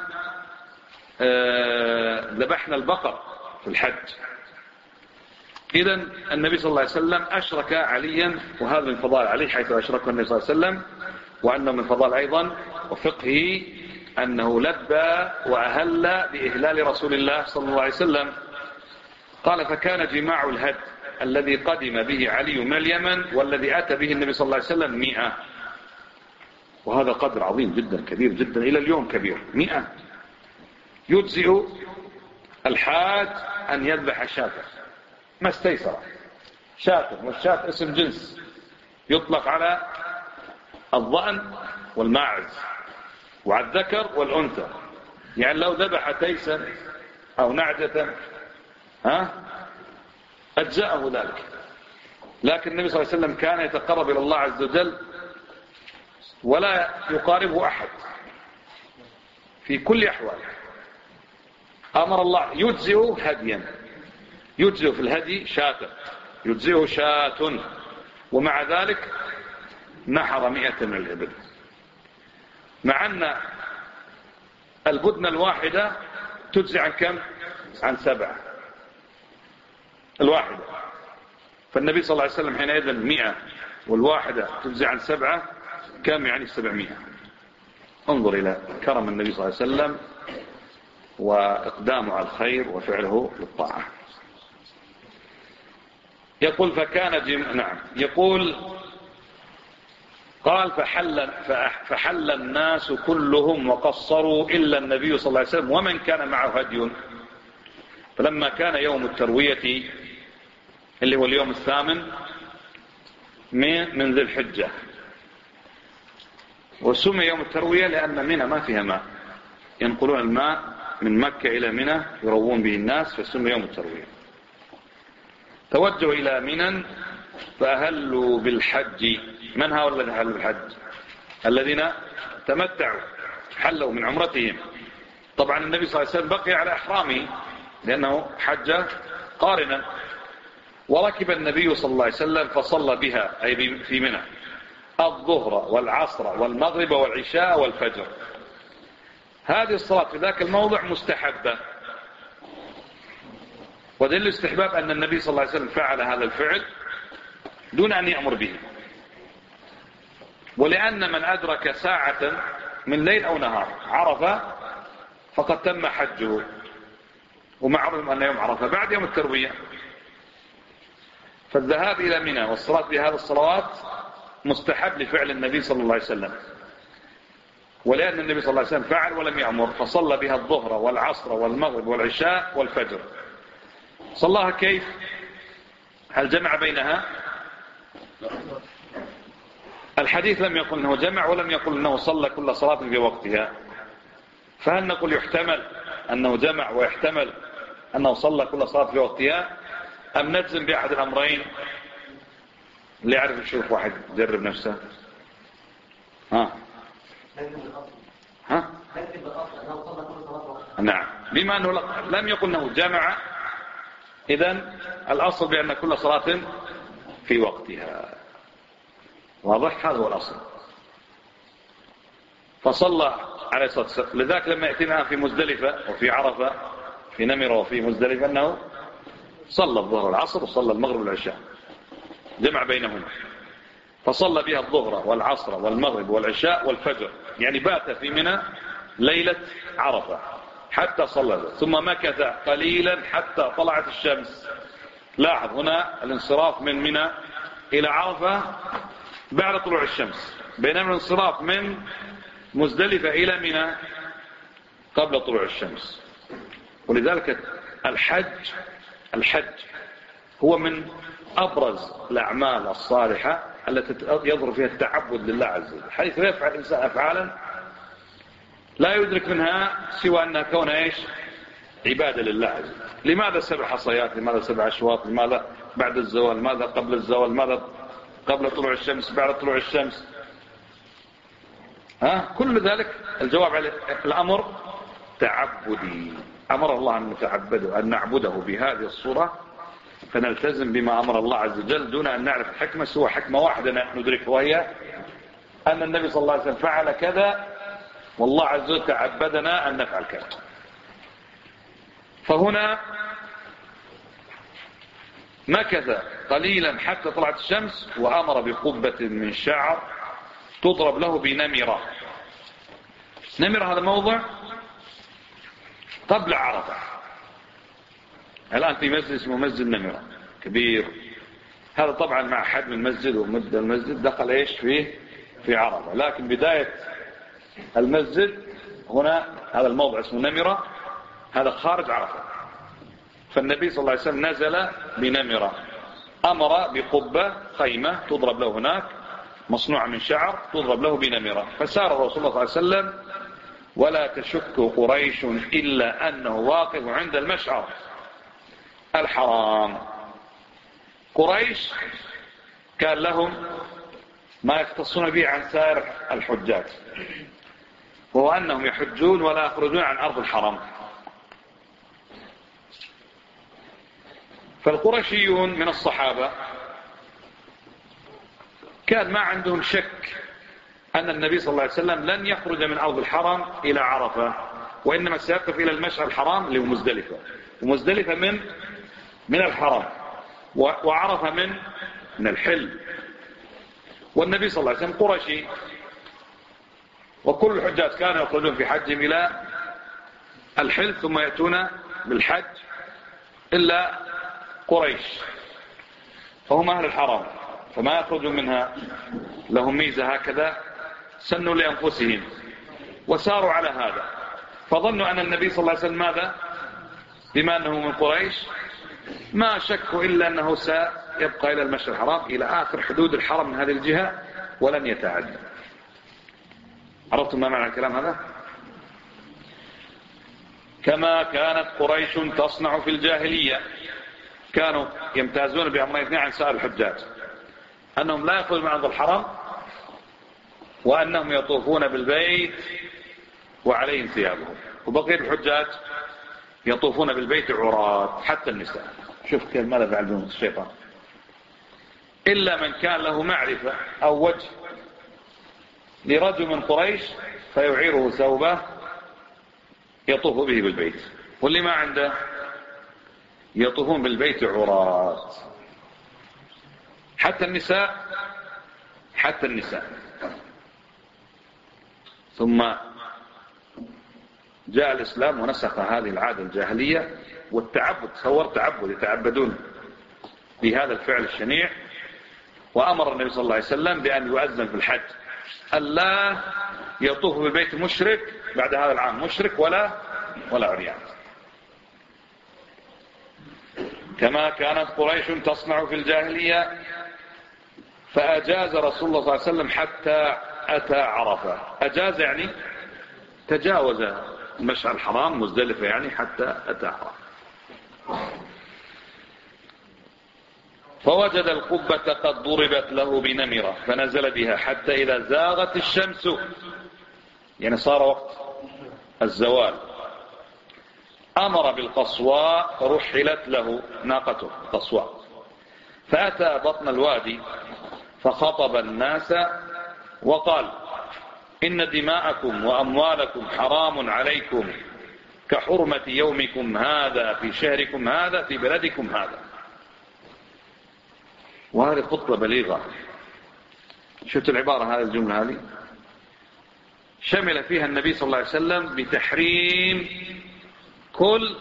A: ذبحنا البقر في الحج. إذن النبي صلى الله عليه وسلم أشرك عليا، وهذا من فضائل علي حيث أشركه النبي صلى الله عليه وسلم، وأنه من فضائل أيضا وفقهه أنه لبى وأهل بإهلال رسول الله صلى الله عليه وسلم. قال فكان جماع الهد الذي قدم به علي من اليمن والذي أتى به النبي صلى الله عليه وسلم مئة. وهذا قدر عظيم جدا كبير جدا إلى اليوم كبير. مئة يجزئ الحاج أن يذبح شاة ما استيسر. شاة والشاة اسم جنس يطلق على الضأن والماعز، وعلى الذكر والأنثى. يعني لو ذبح تيسا أو نعجة ها أجزأه ذلك. لكن النبي صلى الله عليه وسلم كان يتقرب إلى الله عز وجل ولا يقاربه أحد في كل أحواله. أمر الله يجزئه هديا، يجزئه في الهدي شاة، يجزئه شاة، ومع ذلك نحر مئة من الإبل، مع أن البدنة الواحدة تجزي عن كم؟ عن سبعة الواحدة. فالنبي صلى الله عليه وسلم حينئذ مئة والواحدة تجزي عن سبعة، كم يعني سبعمائة. انظر إلى كرم النبي صلى الله عليه وسلم وإقدامه على الخير وفعله للطاعة. يقول فكان جم... نعم يقول قال فحل, فحل الناس كلهم وقصروا إلا النبي صلى الله عليه وسلم ومن كان معه هدي. فلما كان يوم التروية اللي هو اليوم الثامن من ذي الحجة، وسمي يوم التروية لأن منى ما فيها ماء، ينقلون الماء من مكة إلى منى يروون به الناس، فسمي يوم التروية. توجهوا إلى منى فأهلوا بالحج. من هؤلاء الذين أهلوا بالحج؟ الذين تمتعوا حلوا من عمرتهم. طبعا النبي صلى الله عليه وسلم بقي على إحرامه لأنه حج قارنا، وركب النبي صلى الله عليه وسلم فصلى بها أي في منى الظهر والعصر والمغرب والعشاء والفجر. هذه الصلاة في ذاك الموضع مستحبة، ودليل الاستحباب أن النبي صلى الله عليه وسلم فعل هذا الفعل دون أن يأمر به، ولأن من أدرك ساعة من ليل أو نهار عرفة فقد تم حجه، ومعلوم أن يوم عرفة بعد يوم التروية. فالذهاب إلى منى والصلاة بهذه الصلوات مستحب لفعل النبي صلى الله عليه وسلم، ولأن النبي صلى الله عليه وسلم فعل ولم يأمر، فصلى بها الظهر والعصر والمغرب والعشاء والفجر. صلاها كيف؟ هل جمع بينها؟ الحديث لم يقل أنه جمع ولم يقل أنه صلى كل صلاة في وقتها، فهل نقول يحتمل أنه جمع ويحتمل أنه صلى كل صلاة في وقتها، أم نجزم بأحد الأمرين؟ اللي يعرف يشوف واحد يجرب نفسه. ها ها نعم، بما أنه لم يقل أنه جمع، إذن الأصل بأن كل صلاة في وقتها. واضح؟ هذا هو الأصل. فصلى عليه الصلاة والسلام. لذلك لما يأتينا في مزدلفة وفي عرفة في نمرة وفي مزدلفة أنه صلى الظهر والعصر وصلى المغرب والعشاء، جمع بينهما. فصلى بها الظهر والعصر والمغرب والعشاء والفجر، يعني بات في منى ليلة عرفة حتى صلى، ثم مكث قليلا حتى طلعت الشمس. لاحظ هنا الانصراف من منى إلى عرفة بعد طلوع الشمس، بينما الانصراف من مزدلفة إلى منى قبل طلوع الشمس. ولذلك الحج الحج هو من أبرز الأعمال الصالحة التي يظهر فيها التعبد لله عز وجل، حيث يفعل الإنسان أفعالا لا يدرك منها سوى أنها كون إيش؟ عبادة لله عز وجل. لماذا سبع حصيات؟ لماذا سبع أشواط؟ لماذا بعد الزوال؟ لماذا قبل الزوال؟ لماذا قبل طلوع الشمس؟ بعد طلوع الشمس؟ ها؟ كل ذلك الجواب على الأمر تعبدي. أمر الله أن نتعبده، أن نعبده بهذه الصورة، فنلتزم بما أمر الله عز وجل دون أن نعرف الحكمة سوى حكمة واحدة ندركها، وهي أن النبي صلى الله عليه وسلم فعل كذا والله عز وجل تعبدنا أن نفعل كذا. فهنا مكث قليلا حتى طلعت الشمس، وأمر بقبة من شعر تضرب له بنمرة. نمرة هذا موضع قبل عرفة، الآن في مسجد اسمه مسجد نمرة كبير، هذا طبعا مع حجم المسجد ومدة المسجد دخل ايش فيه في عرفة، لكن بداية المسجد هنا هذا الموضع اسمه نمرة، هذا خارج عرفة. فالنبي صلى الله عليه وسلم نزل بنمرة، أمر بقبة خيمة تضرب له هناك مصنوعة من شعر تضرب له بنمرة. فسار الرسول صلى الله عليه وسلم ولا تشك قريش إلا أنه واقف عند المشعر الحرام. قريش كان لهم ما يختصون به عن سائر الحجاج، وهو أنهم يحجون ولا يخرجون عن أرض الحرم. فالقرشيون من الصحابة كان ما عندهم شك أن النبي صلى الله عليه وسلم لن يخرج من أرض الحرم إلى عرفة، وإنما سيقف إلى المشعر الحرام لمزدلفة، ومزدلفة من من الحرم، وعرفة من من الحل. والنبي صلى الله عليه وسلم قرشي، وكل الحجاج كانوا يخرجون في حجهم إلى الحل ثم يأتون بالحج، إلا قريش فهم أهل الحرم فما يخرجون منها، لهم ميزة هكذا سنوا لأنفسهم وساروا على هذا. فظنوا أن النبي صلى الله عليه وسلم ماذا؟ بما أنه من قريش ما شكوا إلا أنه سيبقى إلى المشعر الحرام إلى آخر حدود الحرم من هذه الجهة ولن يتعدى. عرفتم ما معنى الكلام هذا؟ كما كانت قريش تصنع في الجاهلية، كانوا يمتازون بأمرين اثنين عن سائر الحجاج، أنهم لا يخرجون من أرض الحرم، وأنهم يطوفون بالبيت وعليهم ثيابهم. وبقية الحجاج يطوفون بالبيت عراة حتى النساء. شوف كيف ماذا فعل بهم الشيطان. إلا من كان له معرفة أو وجه لرجل من قريش فيعيره ثوبه يطوف به بالبيت، واللي ما عنده يطوفون بالبيت عراة حتى النساء حتى النساء. ثم جاء الإسلام ونسخ هذه العادة الجاهلية والتعبد، تصور تعبد، يتعبدون بهذا الفعل الشنيع. وأمر النبي صلى الله عليه وسلم بأن يؤذن في الحج ألا يطوف بالبيت مشرك بعد هذا العام، مشرك ولا ولا عريان. كما كانت قريش تصنع في الجاهلية فأجاز رسول الله صلى الله عليه وسلم حتى أتى عرفة. أجاز يعني تجاوز المشعر الحرام مزدلفة، يعني حتى أتى عرفة. فوجد القبة قد ضربت له بنمرة فنزل بها حتى إذا زاغت الشمس، يعني صار وقت الزوال، أمر بالقصواء فرحلت له ناقته قصواء، فأتى بطن الوادي فخطب الناس وقال: إن دماءكم وأموالكم حرام عليكم كحرمة يومكم هذا في شهركم هذا في بلدكم هذا. وهذه خطبة بليغة. شفت العبارة هذه الجملة هذه شمل فيها النبي صلى الله عليه وسلم بتحريم كل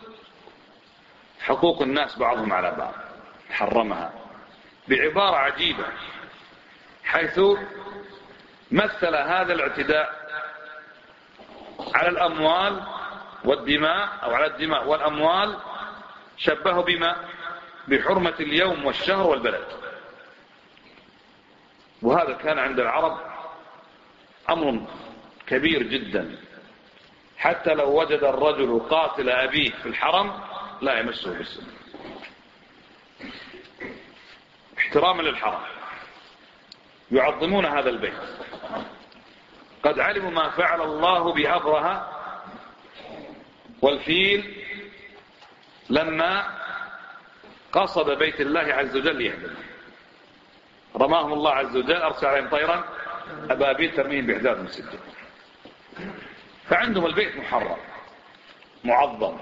A: حقوق الناس بعضهم على بعض، حرمها بعبارة عجيبة، حيث مثل هذا الاعتداء على الأموال والدماء أو على الدماء والأموال شبهه بما بحرمة اليوم والشهر والبلد. وهذا كان عند العرب أمر كبير جدا، حتى لو وجد الرجل قاتل أبيه في الحرم لا يمسه بالسم، احتراما للحرم، يعظمون هذا البيت. قد علموا ما فعل الله بأبرهة والفيل لما قصد بيت الله عز وجل يهدم، رماهم الله عز وجل، أرسل عليهم طيرا أبابيل ترميهم بإحداث مسجد. فعندهم البيت محرم معظم،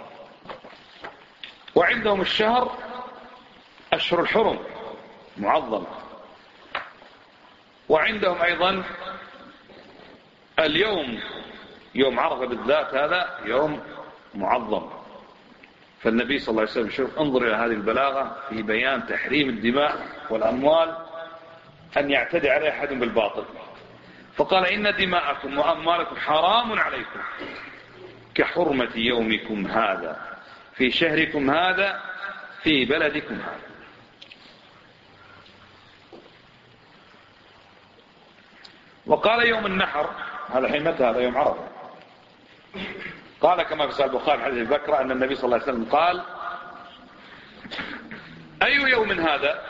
A: وعندهم الشهر أشهر الحرم معظم، وعندهم أيضا اليوم يوم عرفة بالذات هذا يوم معظم. فالنبي صلى الله عليه وسلم شوف انظر إلى هذه البلاغة في بيان تحريم الدماء والأموال أن يعتدي عليه أحد بالباطل، فقال: إن دماءكم وأموالكم حرام عليكم كحرمة يومكم هذا في شهركم هذا في بلدكم هذا. وقال يوم النحر، هذا حين متى؟ هذا يوم عرفة. قال كما في صحيح البخاري حديث بكرة أن النبي صلى الله عليه وسلم قال: أي يوم هذا؟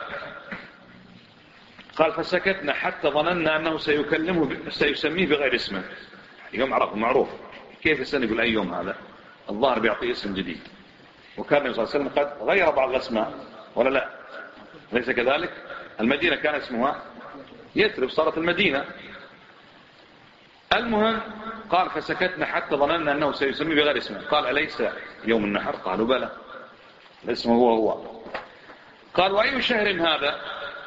A: قال: فسكتنا حتى ظننا أنه سيكلمه سيسميه بغير اسمه. يوم عرفة معروف، كيف السنة يقول أي يوم هذا؟ الظاهر بيعطيه اسم جديد. وكان النبي صلى الله عليه وسلم قد غير بعض الأسماء ولا لا؟ ليس كذلك؟ المدينة كان اسمها يثرب، صارت المدينة. المهم قال: فسكتنا حتى ظننا أنه سيسميه بغير اسمه. قال: أليس يوم النحر؟ قالوا: بلى، الاسم هو هو. قال: وأي شهر هذا؟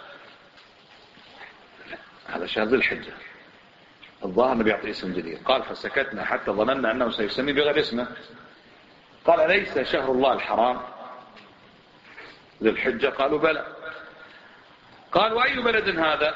A: هذا شهر ذي الحجة. الظاهر أنه بيعطي اسم جديد. قال: فسكتنا حتى ظننا أنه سيسميه بغير اسمه. قال: أليس شهر الله الحرام ذي الحجة؟ قالوا: بلى. قال: وأي بلد هذا؟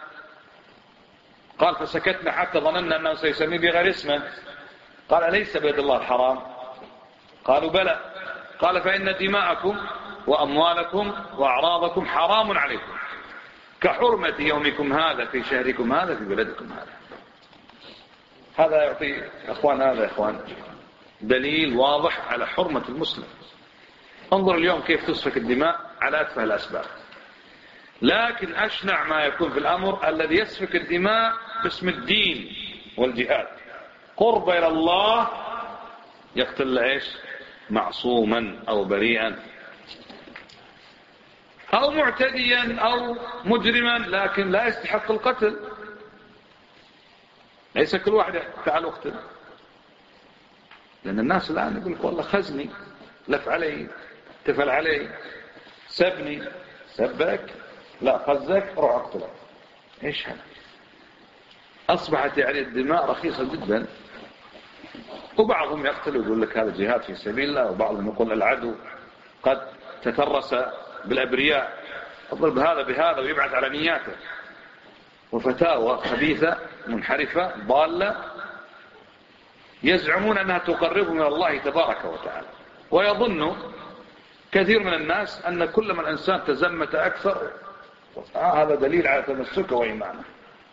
A: قال: فسكتنا حتى ظننا أنه سيسميه بغير اسمه. قال: أليس بلد الله الحرام؟ قالوا: بلى. قال: فإن دماءكم وأموالكم وأعراضكم حرام عليكم كحرمة يومكم هذا في شهركم هذا في بلدكم هذا. هذا يعطي أخوان، هذا يا أخوان دليل واضح على حرمة المسلم. انظر اليوم كيف تسفك الدماء على أتفه الأسباب. لكن أشنع ما يكون في الأمر الذي يسفك الدماء باسم الدين والجهاد، قرب إلى الله، يقتل إيش؟ معصوما أو بريئا أو معتديا أو مجرما لكن لا يستحق القتل. ليس كل واحد تعال اقتل، لأن الناس الآن يقول لك والله خزني، لف علي، تفل علي، سبني، سبك، لا خزك، روح اقتله. ايش هذا؟ أصبحت يعني الدماء رخيصة جدا. وبعضهم يقتل ويقول لك هذا جهاد في سبيل الله، وبعضهم يقول العدو قد تترس بالأبرياء، اضرب هذا بهذا ويبعث على نياته. وفتاوى خبيثة منحرفة ضالة يزعمون أنها تقربهم من الله تبارك وتعالى. ويظن كثير من الناس أن كل ما الإنسان تزمت أكثر هذا دليل على تمسكه وإيمانه.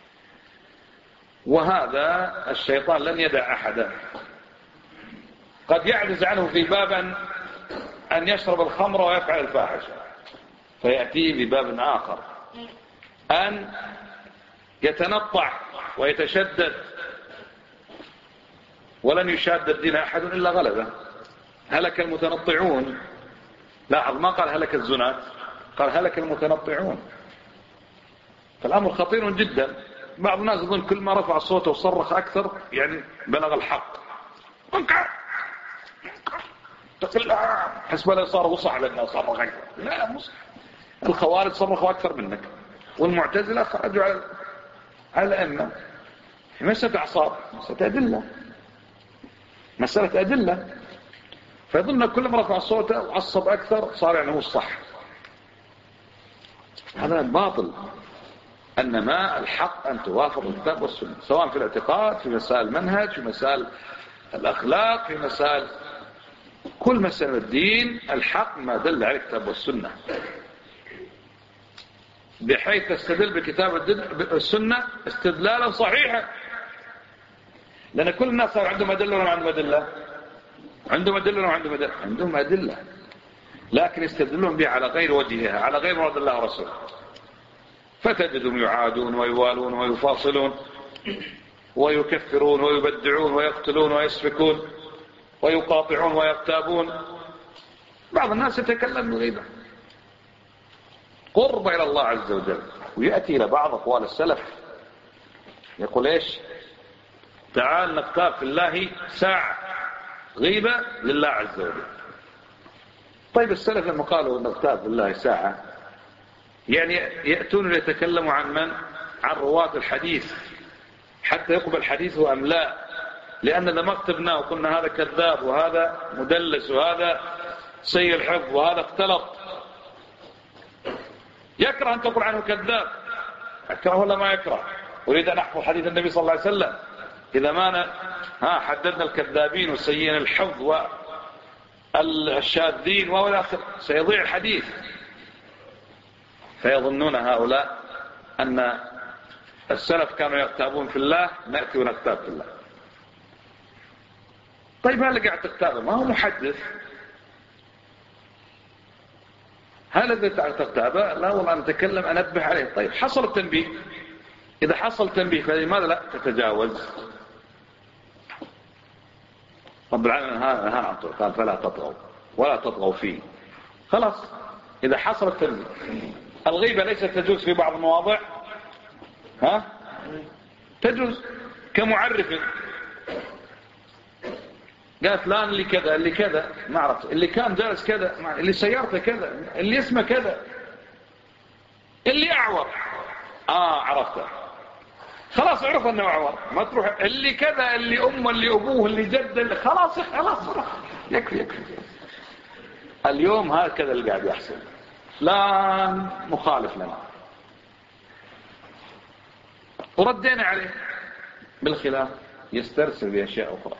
A: وهذا الشيطان لن يدع أحدا. قد يعجز عنه في باب أن يشرب الخمر ويفعل الفاحشة، فيأتيه بباب آخر أن يتنطع ويتشدد، ولن يشاد الدين أحد إلا غلبه. هلك المتنطعون. لاحظ ما قال هلك الزنات، قال هلك المتنطعون. فالأمر خطير جدا. بعض الناس يظن كل ما رفع صوته وصرخ أكثر يعني بلغ الحق، حسب لا صار وصح لأنه صرخ أكثر. لا، مصح. الخوارج صرخوا أكثر منك، والمعتزلة خرجوا على على الأئمة. مسألة أعصاب، مسألة أدلة، مسألة أدلة. فيظن كل ما رفع صوته وعصب أكثر صار يعني هو الصح. هذا باطل. أنما الحق أن توافق الكتاب والسنة، سواء في الاعتقاد، في مسائل المنهج، في مسائل الأخلاق، في مسائل كل مسائل الدين. الحق ما دل على الكتاب والسنة، بحيث تستدل بكتاب السنة استدلالا صحيحا. لأن كل الناس صار عندهم أدلة ولا عندهم أدلة؟ عندهم أدلة ولا عندهم أدلة؟ عندهم أدلة، لكن يستدلون بها على غير وجهها، على غير مراد الله ورسوله. فتجدهم يعادون ويوالون ويفاصلون ويكفرون ويبدعون ويقتلون ويسفكون ويقاطعون ويغتابون. بعض الناس يتكلم بغيبة قرب إلى الله عز وجل. ويأتي إلى بعض أقوال السلف يقول إيش؟ تعال نغتاب في الله ساعة، غيبة لله عز وجل. طيب السلف لما قالوا نغتاب في الله ساعة يعني يأتون ليتكلموا عن من؟ عن رواة الحديث حتى يقبل حديثه أم لا. لأن لما اكتبناه وقلنا هذا كذاب وهذا مدلس وهذا سيء الحفظ وهذا اختلط، يكره أن تقول عنه كذاب. يكره ولا ما يكره؟ أريد أن أحفظ حديث النبي صلى الله عليه وسلم. إذا ما أنا ها حددنا الكذابين والسيئين الحفظ والشاذين والآخر سيضيع الحديث. فيظنون هؤلاء أن السلف كانوا يغتابون في الله، نأتي ونغتاب في الله. طيب هل قاعد تغتابه؟ ما هو محدث. هل الذي تغتابه؟ لا والله نتكلم أنبه عليه. طيب حصل التنبيه، إذا حصل تنبيه فلماذا لا تتجاوز؟ رب العالمين ها ها قال فلا تطغوا ولا تطغوا فيه. خلاص إذا حصل التنبيه. الغيبة ليست تجوز في بعض المواضع، ها تجوز كمعرف، قال فلان اللي كذا اللي كذا ما عرفت، اللي كان جالس كذا، اللي سيارته كذا، اللي اسمه كذا، اللي أعور آه عرفته، خلاص عرف أنه أعور، ما تروح اللي كذا اللي أمه اللي أبوه اللي جده اللي خلاص خلاص يكفي يكفي. اليوم هكذا اللي قاعد يحصل، فلان مخالف لنا وردينا عليه بالخلاف، يسترسل بأشياء أخرى.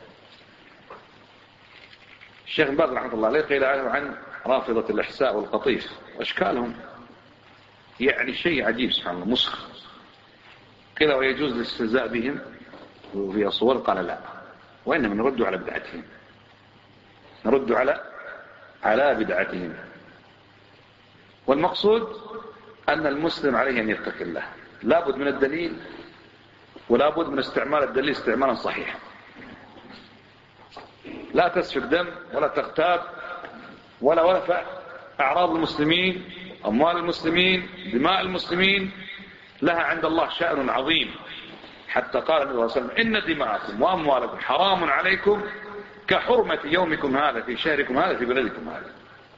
A: الشيخ بن باز رحمه الله عليه قيل عن رافضة الإحساء والقطيف وأشكالهم يعني شيء عجيب سبحان الله مسخ، قيل ويجوز الاستهزاء بهم وفي صور، قال لا، وإنما نرد على بدعتهم، نرد على على بدعتهم. والمقصود أن المسلم عليه أن يتقي الله، لابد من الدليل ولابد من استعمال الدليل استعمالا صحيحا. لا تسفك دم ولا تغتاب ولا ولا أعراض المسلمين، أموال المسلمين، دماء المسلمين لها عند الله شأن عظيم، حتى قال النبي صلى الله عليه وسلم إن دماءكم وأموالكم حرام عليكم كحرمة يومكم هذا في شهركم هذا في بلدكم هذا.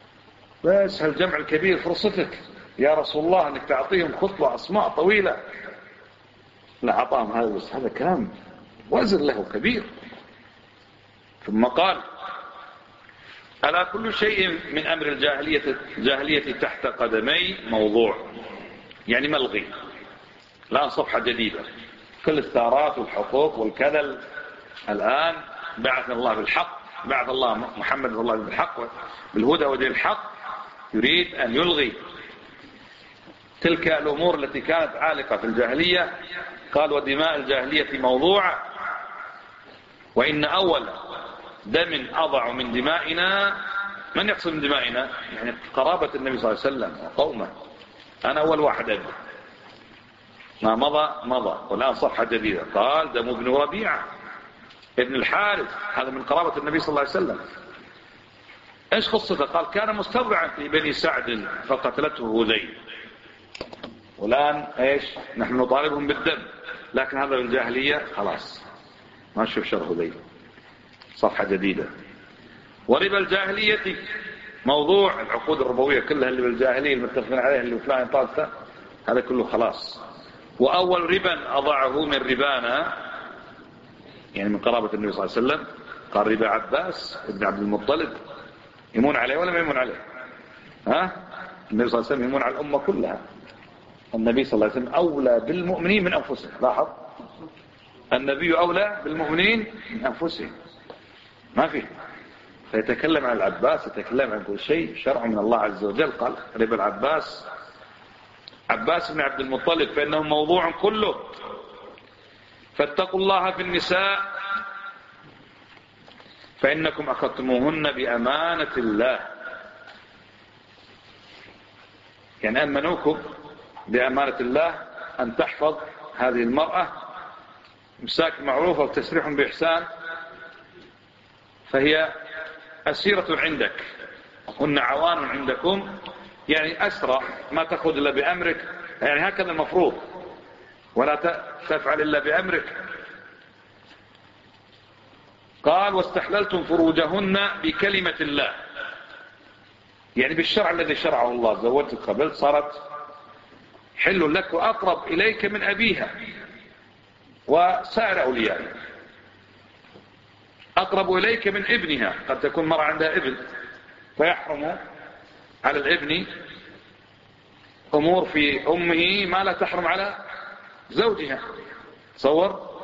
A: بس هالجمع الكبير فرصتك يا رسول الله أنك تعطيهم خطوة أسماء طويلة، لا عطاهم هذا، بس هذا كلام وزن له كبير. ثم قال ألا كل شيء من أمر الجاهلية الجاهلية تحت قدمي موضوع، يعني ملغي، الآن صفحة جديدة، كل الثارات والحقوق والكذل الآن بعث الله بالحق، بعث الله محمد صلى الله عليه وسلم بالحق بالهدى ودين الحق، يريد أن يلغي تلك الأمور التي كانت عالقة في الجاهلية. قال ودماء الجاهلية موضوع، وإن أول دم أضع من دمائنا، من يقصد من دمائنا؟ يعني قرابة النبي صلى الله عليه وسلم وقومه، أنا أول واحد أدري، ما مضى مضى، والآن صفحة جديدة. قال دم ابن ربيعة ابن الحارث، هذا من قرابة النبي صلى الله عليه وسلم. ايش قصته؟ قال كان مستضعا في بني سعد فقتلته هذيل، والآن ايش نحن نطالبهم بالدم، لكن هذا بالجاهلية خلاص ما نشوف شر هذيل. صفحة جديدة. وربا الجاهلية موضوع، العقود الربوية كلها اللي بالجاهلية المتفقين عليها اللي فلان طالته هذا كله خلاص. وأول ربا أضعه من ربانا، يعني من قرابة النبي صلى الله عليه وسلم، قال ربا عباس ابن عبد المطلب، يمون عليه ولا ما يمون عليه؟ ها؟ النبي صلى الله عليه وسلم يمون على الأمة كلها. النبي صلى الله عليه وسلم أولى بالمؤمنين من أنفسهم، لاحظ النبي أولى بالمؤمنين من أنفسهم، ما فيه. فيتكلم عن العباس، يتكلم عن كل شيء شرع من الله عز وجل. قال ربا العباس عباس بن عبد المطلب فإنه موضوع كله. فاتقوا الله في النساء فإنكم أخذتموهن بأمانة الله، يعني أمنوكم بأمانة الله أن تحفظ هذه المرأة امساك معروف أو تسريح بإحسان، فهي أسيرة عندك، هن عوان عندكم، يعني أسرى ما تأخذ إلا بأمرك، يعني هكذا المفروض، ولا تفعل إلا بأمرك. قال واستحللتم فروجهن بكلمة الله، يعني بالشرع الذي شرعه الله. زوجتك قبل صارت حل لك وأقرب إليك من أبيها وسائر أوليائها، أقرب إليك من ابنها. قد تكون مرة عندها ابن فيحرم على الابن أمور في أمه ما لا تحرم على زوجها، تصور.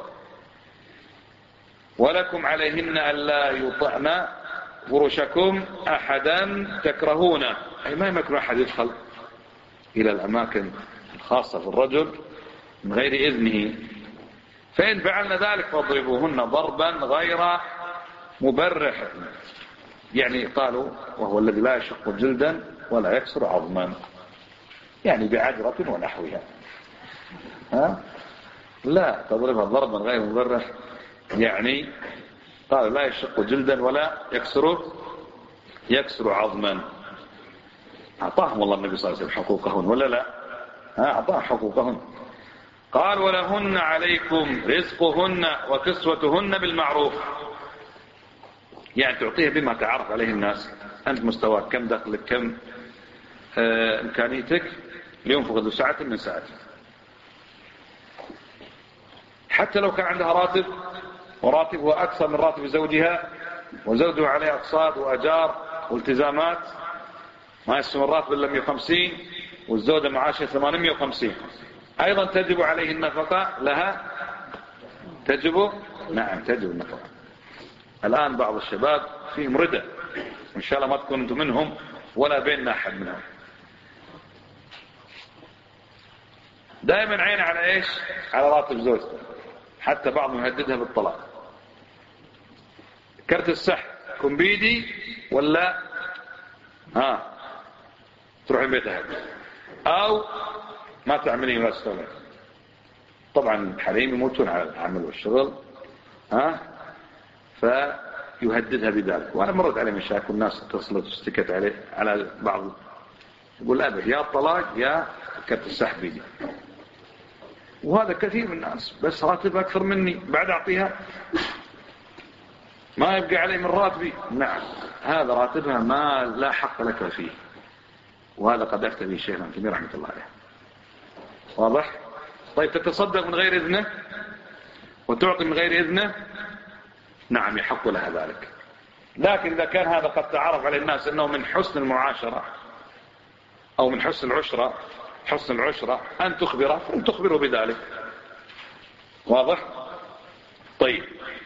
A: ولكم عليهن ألا يطعن فرشكم أحدا تكرهونه، أي ما يمكن أحد يدخل إلى الأماكن الخاصة في الرجل من غير إذنه، فإن فعلن ذلك فاضربوهن ضربا غير مبرح. يعني قالوا وهو الذي لا يشق جلدا ولا يكسر عظما، يعني بعجرة ونحوها. ها؟ لا تضربها ضربا غير مبرح، يعني قالوا لا يشق جلدا ولا يكسر يكسر عظما. أعطاهم الله النبي صلى الله عليه وسلم حقوقهن ولا لا؟ ها، أعطاهم حقوقهن. قال ولهن عليكم رزقهن وكسوتهن بالمعروف، يعني تعطيها بما تعرف عليه الناس، أنت مستواك كم، دخلك كم، آه إمكانيتك، لينفق ذو ساعة من ساعته. حتى لو كان عندها راتب وراتبها أكثر من راتب زوجها، وزوجها عليه أقساط وأجار والتزامات، ما يستمر الراتب إلا مئة وخمسين والزوجة معاشها ثمانمئة وخمسين، أيضا تجب عليه النفقة لها، تجب، نعم تجب النفقة. الآن بعض الشباب فيهم ردى، إن شاء الله ما تكون أنتم منهم ولا بيننا أحد منهم، دائما عين على إيش؟ على راتب زوجته، حتى بعضهم يهددها بالطلاق. كرت السحب كن بيدي ولا ها تروح بيتها، أو ما تعملين ولا تستوعب. طبعا حريم يموتون على العمل والشغل، ها، فيهددها بذلك. وأنا مرت علي مشاكل، الناس اتصلت واشتكت عليه على بعض، يقول أبد يا الطلاق يا كرت السحب بيدي. وهذا كثير من الناس، بس راتب أكثر مني بعد أعطيها ما يبقى عليه من راتبي. نعم هذا راتبها ما لا حق لك فيه، وهذا قد أفتى به شيخنا كبير رحمة الله عليه. واضح؟ طيب تتصدق من غير إذنه وتعطي من غير إذنه، نعم يحق لها ذلك. لكن إذا كان هذا قد تعرف على الناس أنه من حسن المعاشرة أو من حسن العشرة، حسن العشرة أن تخبره فأن تخبره بذلك. واضح؟ طيب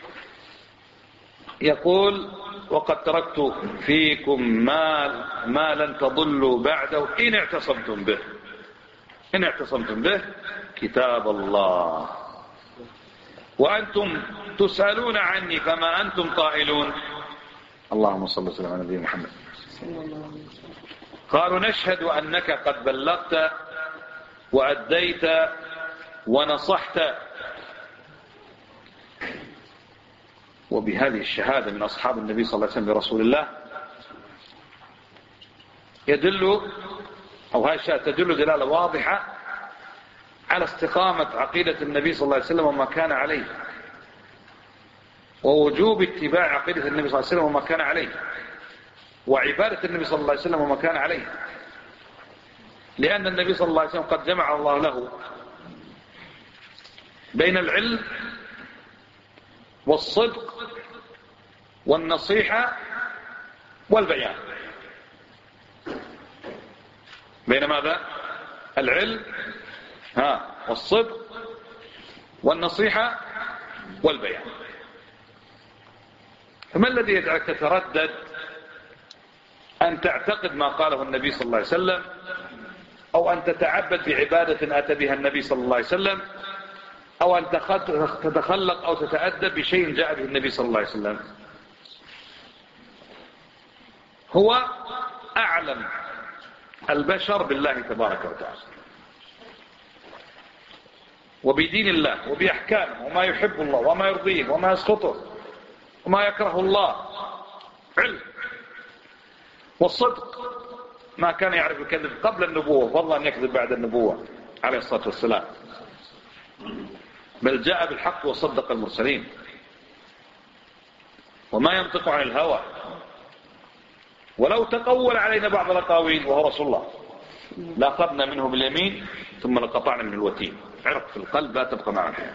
A: يقول وقد تركت فيكم ما, ما لن تضلوا بعده إن اعتصمتم به، إن اعتصمتم به كتاب الله، وأنتم تسألون عني فما أنتم قائلون. اللهم صل وسلم على نبينا محمد. قالوا نشهد أنك قد بلغت وأديت ونصحت. وبهذه الشهادة من أصحاب النبي صلى الله عليه وسلم برسول الله يدل، أو هذه الشهادة تدل دلالة واضحة على استقامة عقيدة النبي صلى الله عليه وسلم وما كان عليه، ووجوب اتباع عقيدة النبي صلى الله عليه وسلم وما كان عليه، وعبادة النبي صلى الله عليه وسلم وما كان عليه. لأن النبي صلى الله عليه وسلم قد جمع الله له بين العلم والصدق والنصيحة والبيان. بين ماذا؟ العلم ها والصدق والنصيحة والبيان. فما الذي يجعلك تتردد أن تعتقد ما قاله النبي صلى الله عليه وسلم، أو أن تتعبد بعبادة أتى بها النبي صلى الله عليه وسلم، أو أن تتخلق أو تتأدب بشيء جاء به النبي صلى الله عليه وسلم؟ هو أعلم البشر بالله تبارك وتعالى وبدين الله وبأحكامه وما يحب الله وما يرضيه وما يسخطه وما يكره الله. علم والصدق، ما كان يعرف الكذب قبل النبوة، فضلا أن يكذب بعد النبوة عليه الصلاة والسلام، بل جاء بالحق وصدق المرسلين، وما ينطق عن الهوى، ولو تقول علينا بعض الأقاويل وهو رسول الله لأخذنا منه باليمين ثم لقطعنا منه الوتين. عرق في القلب لا تبقى معه الحياة.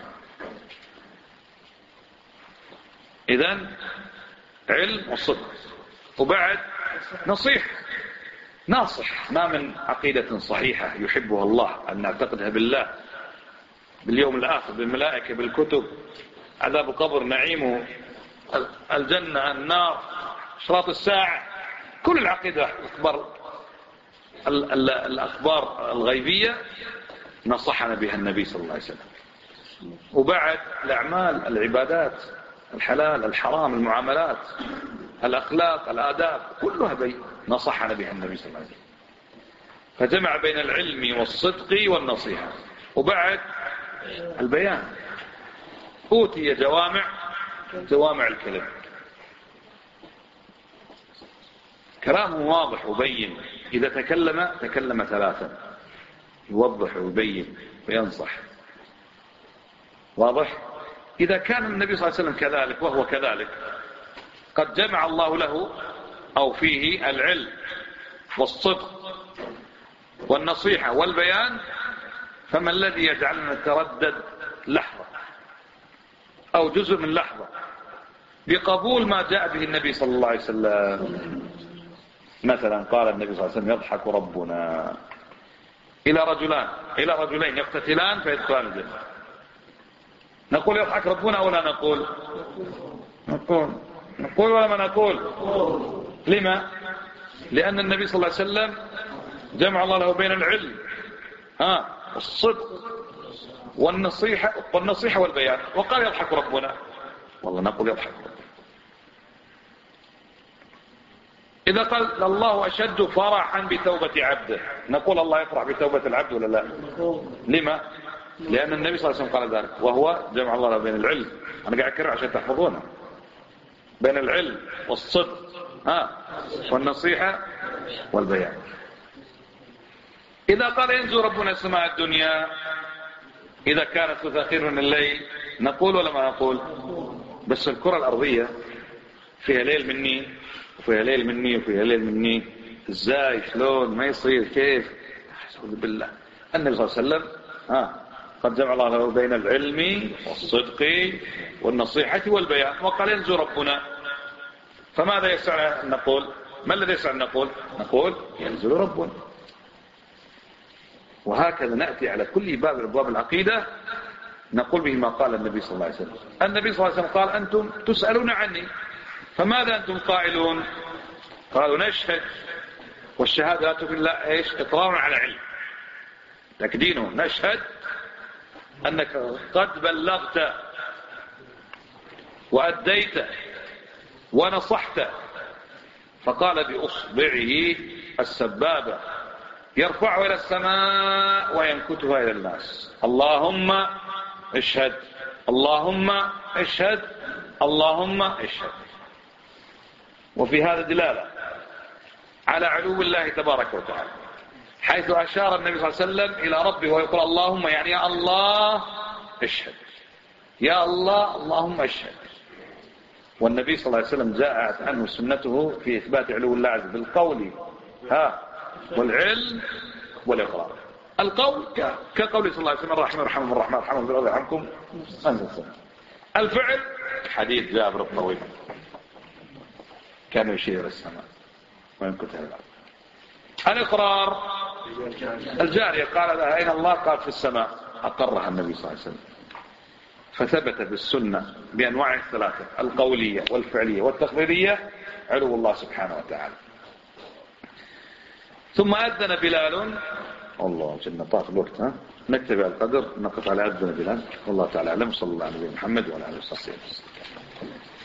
A: إذن علم والصدق، وبعد نصيحة، ناصح. ما من عقيدة صحيحة يحبها الله أن نعتقدها بالله، باليوم الآخر، بالملائكة، بالكتب، عذاب القبر، نعيمه، الجنة، النار، اشراط الساعة، كل العقيدة الأخبار الأخبار الغيبية نصحنا بها النبي صلى الله عليه وسلم. وبعد الأعمال، العبادات، الحلال، الحرام، المعاملات، الأخلاق، الآداب، كلها بين نصحنا بها النبي صلى الله عليه وسلم. فجمع بين العلم والصدق والنصيحة. وبعد البيان، أوتي جوامع جوامع الكلم، كلامه واضح وبين. إذا تكلم تكلم ثلاثا، يوضح ويبين وينصح. واضح؟ إذا كان النبي صلى الله عليه وسلم كذلك وهو كذلك، قد جمع الله له أو فيه العلم والصدق والنصيحة والبيان، فما الذي يجعلنا نتردد لحظة أو جزء من لحظة بقبول ما جاء به النبي صلى الله عليه وسلم؟ مثلا قال النبي صلى الله عليه وسلم: يضحك ربنا إلى رجلان إلى رجلين يقتتلان فيدخلان الجنة. نقول يضحك ربنا ولا نقول؟ نقول نقول ولا ما نقول؟ لما؟ لأن النبي صلى الله عليه وسلم جمع الله له بين العلم ها الصدق والنصيحة والنصيحة والبيان، وقال يضحك ربنا. والله نقول يضحك ربنا. إذا قال الله أشد فرحا بتوبة عبده، نقول الله يفرح بتوبة العبد ولا لا؟ لما؟ لأن النبي صلى الله عليه وسلم قال ذلك، وهو جمع الله له بين العلم، أنا قاعد أكرر عشان تحفظونه، بين العلم والصدق ها والنصيحة والبيان. إذا قال ينزل ربنا السماء الدنيا إذا كانت تأخير من الليل، نقول ولا ما نقول؟ بس الكرة الأرضية فيها ليل مني وفيها ليل مني وفيها ليل مني، ازاي شلون ما يصير كيف؟ أعوذ بالله. النبي صلى الله عليه وسلم ها قد جمع الله له بين العلم والصدق والنصيحة والبيان، وقال ينزل ربنا. فماذا يسعنا أن نقول؟ ما الذي يسعنا أن نقول؟ نقول ينزل ربنا. وهكذا نأتي على كل باب أبواب العقيدة نقول به ما قال النبي صلى الله عليه وسلم. النبي صلى الله عليه وسلم قال: أنتم تسألون عني، فماذا أنتم قائلون؟ قالوا: نشهد. والشهادة في الله إيش؟ إقرار على علم، تكدينه. نشهد أنك قد بلغت وأديت ونصحت. فقال بأصبعه السبابة يرفعها إلى السماء وينكتها إلى الناس: اللهم اشهد، اللهم اشهد، اللهم اشهد. وفي هذا دلالة على علو الله تبارك وتعالى، حيث أشار النبي صلى الله عليه وسلم إلى ربه ويقول: اللهم، يعني يا الله اشهد، يا الله اللهم اشهد. والنبي صلى الله عليه وسلم جاءت عنه سنته في إثبات علو الله عز وجل بالقول ها والعلم والإقرار. القول كقول صلى الله عليه وسلم: الرحمن الرحمن الرحمن الرحمن بالأرض يرحمكم أنزل. الفعل حديث جابر الطويل كان يشير إلى السماء وينكتها الأرض. الإقرار الجارية قال لها: أين الله؟ قال: في السماء. أقرها النبي صلى الله عليه وسلم. فثبت بالسنة بأنواع الثلاثة: القولية والفعلية والتقريرية علو الله سبحانه وتعالى. ثم أذن بلال. الله جل طاف الوقت، ها نكتب على القدر، نقف على أذن بلال. والله تعالى أعلم. صلى الله عليه محمد وعلى آله وصحبه وسلم.